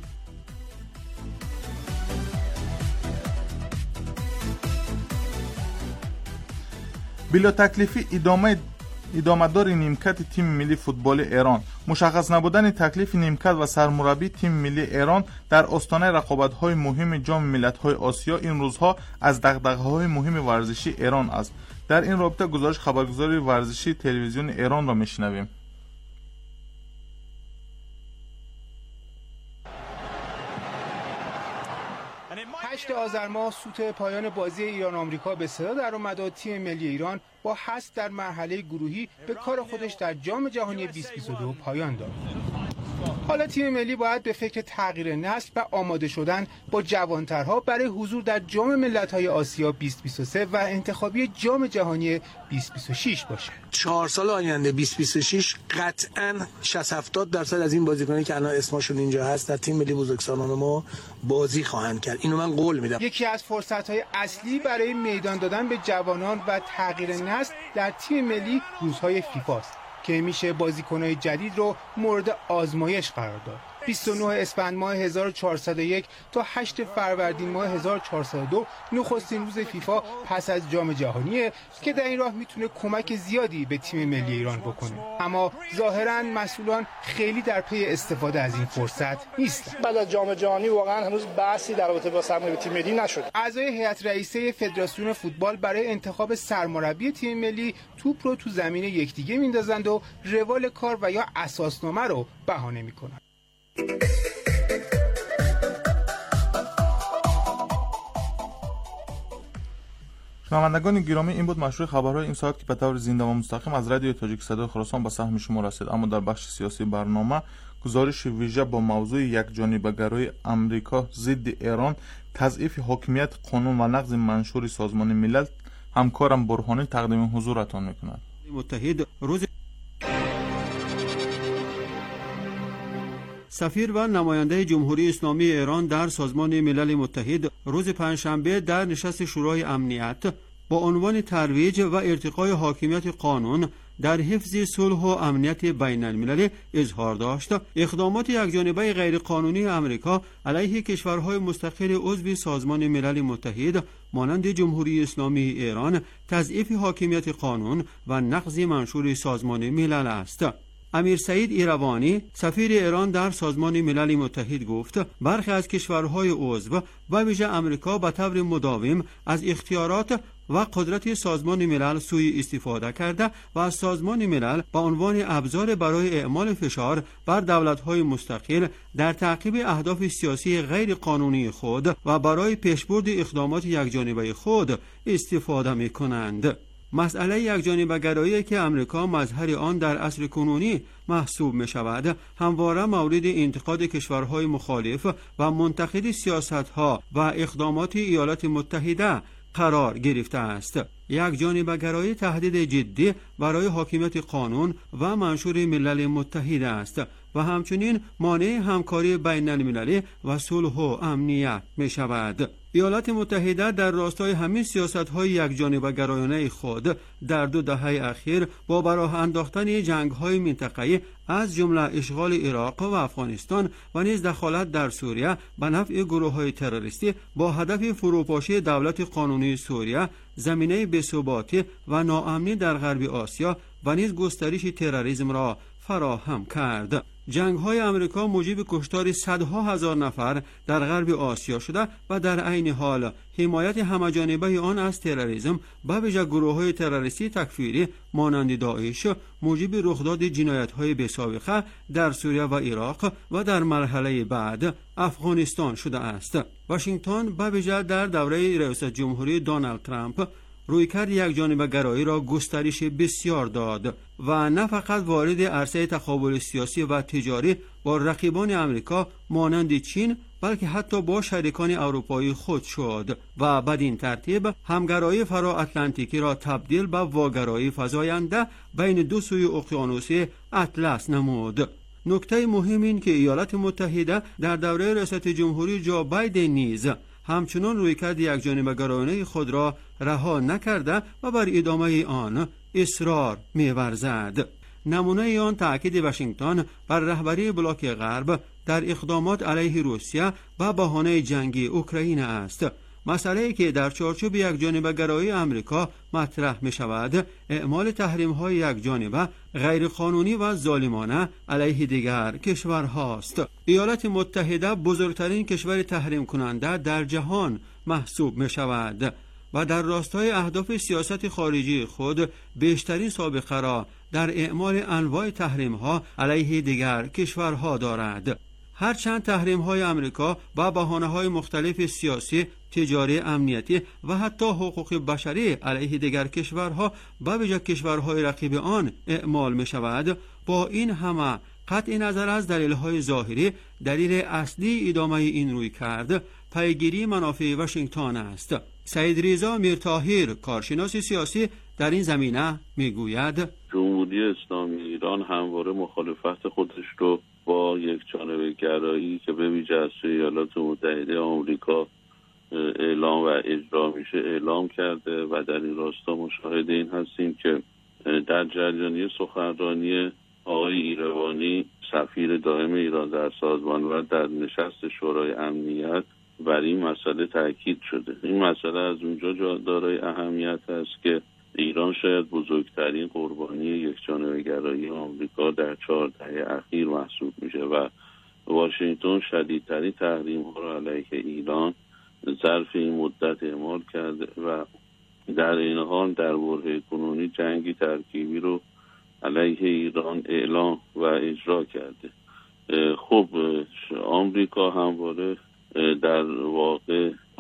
بلا تکلیفی ادامه دار نیمکت تیم ملی فوتبال ایران. مشخص نبودن تکلیف نیمکت و سرمربی تیم ملی ایران در آستانه رقابت‌های مهم جام ملت‌های آسیا این روزها از دغدغه‌های مهم ورزشی ایران است. در این رابطه گزارش خبرگزاری ورزشی تلویزیون ایران را میشنویم. 8 آذر ماه سوت پایان بازی ایران آمریکا به صدا در اومد و تیم ملی ایران با حذف در مرحله گروهی به کار خودش در جام جهانی 2022 پایان داد. حالا تیم ملی باید به فکر تغییر نسل و آماده شدن با جوانترها برای حضور در جام ملت‌های آسیا 2023 و انتخابی جام جهانی 2026 باشه. 4 سال آینده 2026 قطعاً 60-70% از این بازیکنانی که الان اسمشون اینجا هست در تیم ملی بزرگسالان ما بازی خواهند کرد. اینو من قول میدم. یکی از فرصت‌های اصلی برای میدان دادن به جوانان و تغییر نسل در تیم ملی روزهای فیفا است که میشه بازیکن‌های جدید رو مورد آزمایش قرار داد. 29 اسفند ماه 1401 تا 8 فروردین ماه 1402 نخستین روز فیفا پس از جام جهانیه که در این راه میتونه کمک زیادی به تیم ملی ایران بکنه. اما ظاهراً مسئولان خیلی در پی استفاده از این فرصت نیستن. بعد از جام جهانی واقعاً هنوز بحثی در رابطه با سرمربی تیم ملی نشد. اعضای هیئت رئیسه فدراسیون فوتبال برای انتخاب سرمربی تیم ملی توپ رو تو زمین یکدیگه میندازند و روال کار و یا اساسنامه رو بهانه میکنن. شنوندگان گرامی، این بود مشروع خبرهای این ساعت که به طور زنده و مستقیم از رادیو تاجیک صدای خراسان به سهم شما رسید. اما در بخش سیاسی برنامه گزارش ویژه با موضوع یکجانبه‌گرایی امریکا ضد ایران، تضعیف حاکمیت قانون و نقض منشور سازمان ملل، همکارم برهانی تقدیم حضورتان میکند. متحد روز سفیر و نماینده جمهوری اسلامی ایران در سازمان ملل متحد روز پنجشنبه در نشست شورای امنیت با عنوان ترویج و ارتقای حاکمیت قانون در حفظ صلح و امنیت بین المللی اظهار داشت اقدامات یکجانبه غیرقانونی امریکا علیه کشورهای مستقل عضو سازمان ملل متحد مانند جمهوری اسلامی ایران تضعیف حاکمیت قانون و نقض منشور سازمان ملل است. امیر سعید ایروانی سفیر ایران در سازمان ملل متحد گفت برخی از کشورهای عضو و ویژه امریکا به طور مداوم از اختیارات و قدرت سازمان ملل سوء استفاده کرده و از سازمان ملل به عنوان ابزار برای اعمال فشار بر دولت‌های مستقل در تعقیب اهداف سیاسی غیر قانونی خود و برای پیشبرد اقدامات یکجانبه خود استفاده می‌کنند. مسئله یکجانبه‌گرایی که امریکا مظهر آن در عصر کنونی محسوب می شود همواره مورد انتقاد کشورهای مخالف و منتقد سیاست‌ها و اقدامات ایالات متحده قرار گرفته است. یکجانبه‌گرایی تهدید جدی برای حاکمیت قانون و منشور ملل متحد است و همچنین مانع همکاری بین المللی و صلح و امنیت می شود. ایالات متحده در راستای همین سیاست‌های یکجانبه‌گرایانه خود در 2 دهه اخیر با براه انداختن جنگ‌های منطقه‌ای از جمله اشغال عراق و افغانستان و نیز دخالت در سوریه به نفع گروه‌های تروریستی با هدف فروپاشی دولت قانونی سوریه، زمینه بی‌ثباتی و ناامنی در غرب آسیا و نیز گسترش تروریسم را فراهم کرد. جنگ‌های امریکا موجب کشتار صدها هزار نفر در غرب آسیا شده و در عین حال حمایت همه‌جانبه آن از تروریسم به ویژه گروه‌های تروریستی تکفیری مانند داعش موجب رخداد جنایت‌های بی‌سابقه در سوریه و عراق و در مرحله بعد افغانستان شده است. واشنگتن به ویژه در دوره ریاست جمهوری دونالد ترامپ رویکرد یکجانبه‌گرایی را گسترش بسیار داد و نه فقط وارد عرصه تقابل سیاسی و تجاری با رقیبان امریکا مانند چین بلکه حتی با شریکان اروپایی خود شد و بدین ترتیب همگرایی فرا اتلانتیکی را تبدیل به واگرایی فزاینده بین دو سوی اقیانوس اطلس نمود. نکته مهم این که ایالات متحده در دوره ریاست جمهوری جو بایدن نیز همچنان رویکرد یکجانبه‌گرایانه خود را رها نکرده و بر ادامه آن اصرار می‌ورزد. نمونه آن تأکید واشنگتن بر رهبری بلاک غرب در اقدامات علیه روسیه و بهانه جنگ اوکراین است. مسئله‌ای که در چارچوب یکجانبه‌گرایی امریکا مطرح می‌شود، اعمال تحریم‌های یکجانبه، غیرقانونی و ظالمانه علیه دیگر کشورهاست. ایالات متحده بزرگترین کشور تحریم کننده در جهان محسوب می‌شود و در راستای اهداف سیاست خارجی خود بیشترین سابقه را در اعمال انواع تحریم‌ها علیه دیگر کشورها دارد. هرچند تحریم‌های امریکا با بهانه‌های مختلف سیاسی، تجاری، امنیتی و حتی حقوق بشری علیه دیگر کشورها و ویژه کشورهای رقیب آن اعمال می‌شود، با این همه قطع نظر از دلایل ظاهری، دلیل اصلی ادامه این رویکرد پیگیری منافع واشنگتن است. سعید رضا میرطاهر کارشناس سیاسی در این زمینه میگوید جمهوری اسلامی ایران همواره مخالفت خودش رو با یکجانبه‌گرایی که به ویژه از ایالات متحده آمریکا اعلام و اجرا میشه اعلام کرده و در این راستا مشاهد این هستیم که در جریانی سخنرانی آقای ایروانی سفیر دائم ایران در سازمان و در نشست شورای امنیت بر این مسئله تاکید شده. این مسئله از اونجا دارای اهمیت است که ایران شاید بزرگترین قربانی یکجانبه‌گرایی آمریکا در 4 دهه اخیر محسوب میشه و واشنگتن شدیدترین تحریم‌ها را علیه ایران ظرف این مدت اعمال کرده و در این حال در برهه کنونی جنگی ترکیبی رو علیه ایران اعلام و اجرا کرده. خب آمریکا همواره در واقع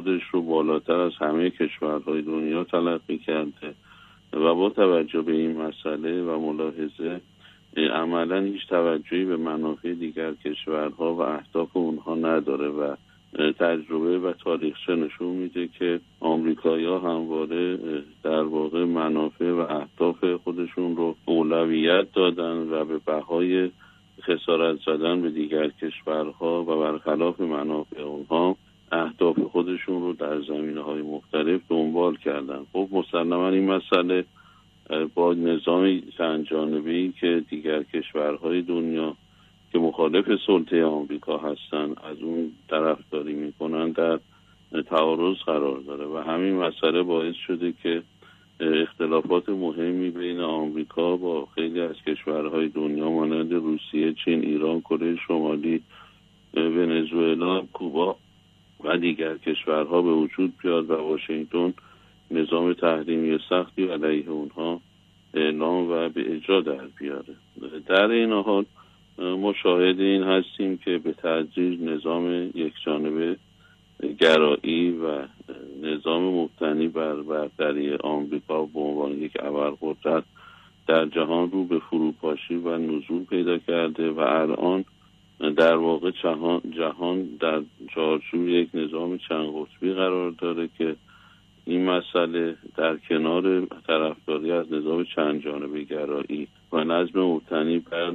خودش رو بالاتر از همه کشورهای دنیا تلقی کرده و با توجه به این مسئله و ملاحظه عملا هیچ توجهی به منافع دیگر کشورها و اهداف اونها نداره و تجربه و تاریخچه نشون میده که آمریکایی‌ها همواره در واقع منافع و اهداف خودشون رو اولویت دادن و به بهای خسارت زدن به دیگر کشورها و برخلاف منافع اونها اهداف خودشون رو در زمینه‌های مختلف دنبال کردن. خب مسلماً این مسئله با نظام چند جانبه‌ای که دیگر کشورهای دنیا که مخالف سلطه آمریکا هستن از اون طرفداری میکنن در تعارض قرار داره و همین مسئله باعث شده که اختلافات مهمی بین آمریکا با خیلی از کشورهای دنیا مانند روسیه، چین، ایران، کره شمالی، ونزوئلا، کوبا و دیگر کشورها به وجود بیاد و واشنگتن نظام تحریمی سختی علیه اونها اعلام و به اجرا در بیاره. در این حال ما شاهد این هستیم که به تدریج نظام یکجانبه گرایی و نظام مبتنی بر برتری آمریکا به عنوان یک ابرقدرت در جهان رو به فروپاشی و نزول پیدا کرده و الان در واقع جهان در چارچوب یک نظام چند قطبی قرار داره که این مسئله در کنار طرفداری از نظام چند جانبه گرایی و نظم مبتنی بر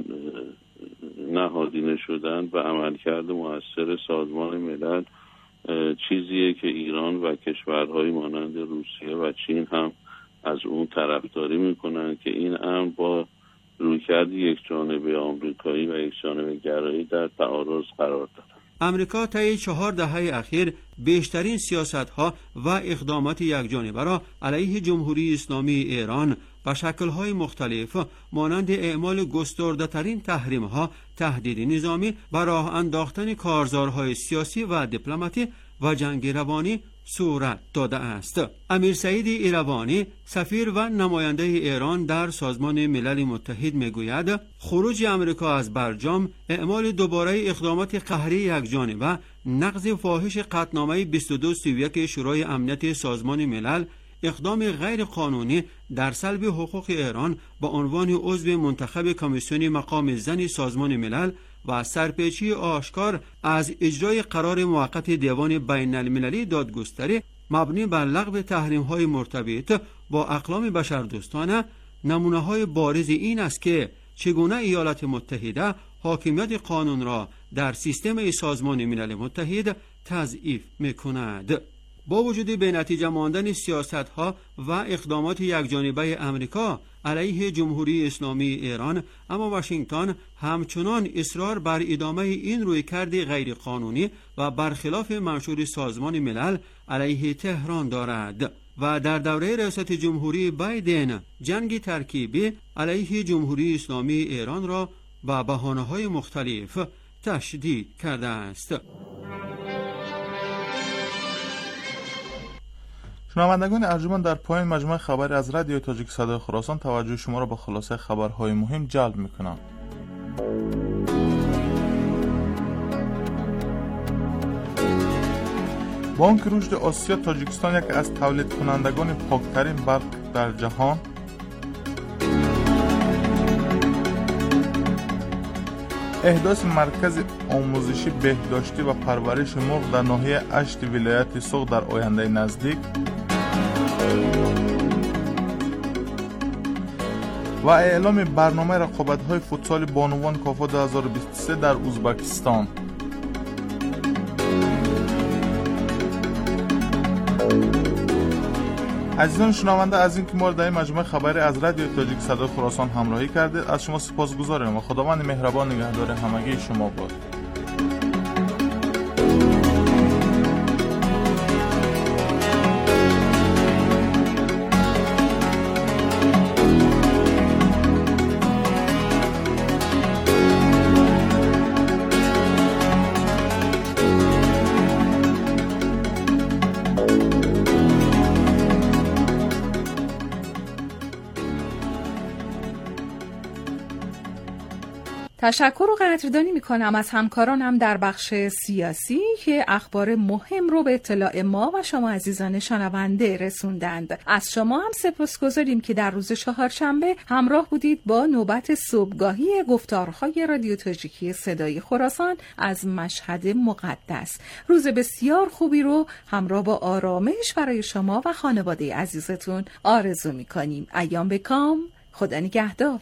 نهادینه شدن و عملکرد مؤثر سازمان ملل چیزیه که ایران و کشورهای مانند روسیه و چین هم از اون طرفداری میکنن که این امر با رویکرد یک جانبه آمریکایی و یک جانبه گرایی در تعارض قرار داد. امریکا طی 4 دهه اخیر بیشترین سیاست‌ها و اقدامات یکجانبه را علیه جمهوری اسلامی ایران با شکل‌های مختلف مانند اعمال گسترده‌ترین تحریم‌ها، تهدید نظامی و راه انداختن کارزارهای سیاسی و دیپلماتی و جنگ روانی صورت داده است. امیر سعید ایروانی سفیر و نماینده ایران در سازمان ملل متحد میگوید خروج آمریکا از برجام، اعمال دوباره اقدامات قهری یکجانبه، نقض فاحش قطعنامه 2231 شورای امنیت سازمان ملل، اقدام غیر قانونی در سلب حقوق ایران با عنوان عضو منتخب کمیسیون مقام زن سازمان ملل و سرپیچی آشکار از اجرای قرار موقت دیوان بین المللی دادگستری مبنی بر لغو تحریم‌های مرتبط با اقلام بشردوستانه نمونه‌های بارز این است که چگونه ایالات متحده حاکمیت قانون را در سیستم سازمان ملل متحد تضعیف می‌کند. با وجود به نتیجه ماندن سیاست‌ها و اقدامات یکجانبه آمریکا علیه جمهوری اسلامی ایران، اما واشنگتن همچنان اصرار بر ادامه این رویکرد غیرقانونی و برخلاف منشور سازمان ملل علیه تهران دارد و در دوره ریاست جمهوری بایدن جنگ ترکیبی علیه جمهوری اسلامی ایران را با بهانه‌های مختلف تشدید کرده است. شنوندگان ارجمند، در پایان مجموعه خبری از رادیو تاجیک صدای خراسان توجه شما را به خلاصه خبرهای مهم جلب می‌کنم. بانک رشد آسیا تاجیکستان یکی از تولید کنندگان پاکترین برق در جهان، احداث مرکز آموزشی بهداشتی و پرورش مرغ در ناحیه اشت ولایت سوق در آینده نزدیک و اعلام برنامه رقابت‌های فوتسال بانوان کافا 2023 در ازبکستان. عزیزان شنونده، از اینکه ما در این مجموعه خبری از رادیو تاجیک صدای خراسان همراهی کردید از شما سپاسگزاریم و خداوند مهربان نگهدار همگی شما باد. تشکر و قدردانی میکنم از همکارانم در بخش سیاسی که اخبار مهم رو به اطلاع ما و شما عزیزان شنونده رسوندند. از شما هم سپاسگزاریم که در روز چهارشنبه همراه بودید با نوبت صبحگاهی گفتارهای رادیو تاجیکی صدای خراسان از مشهد مقدس. روز بسیار خوبی رو همراه با آرامش برای شما و خانواده عزیزتون آرزو میکنیم. ایام بکام، خدا نگهدار.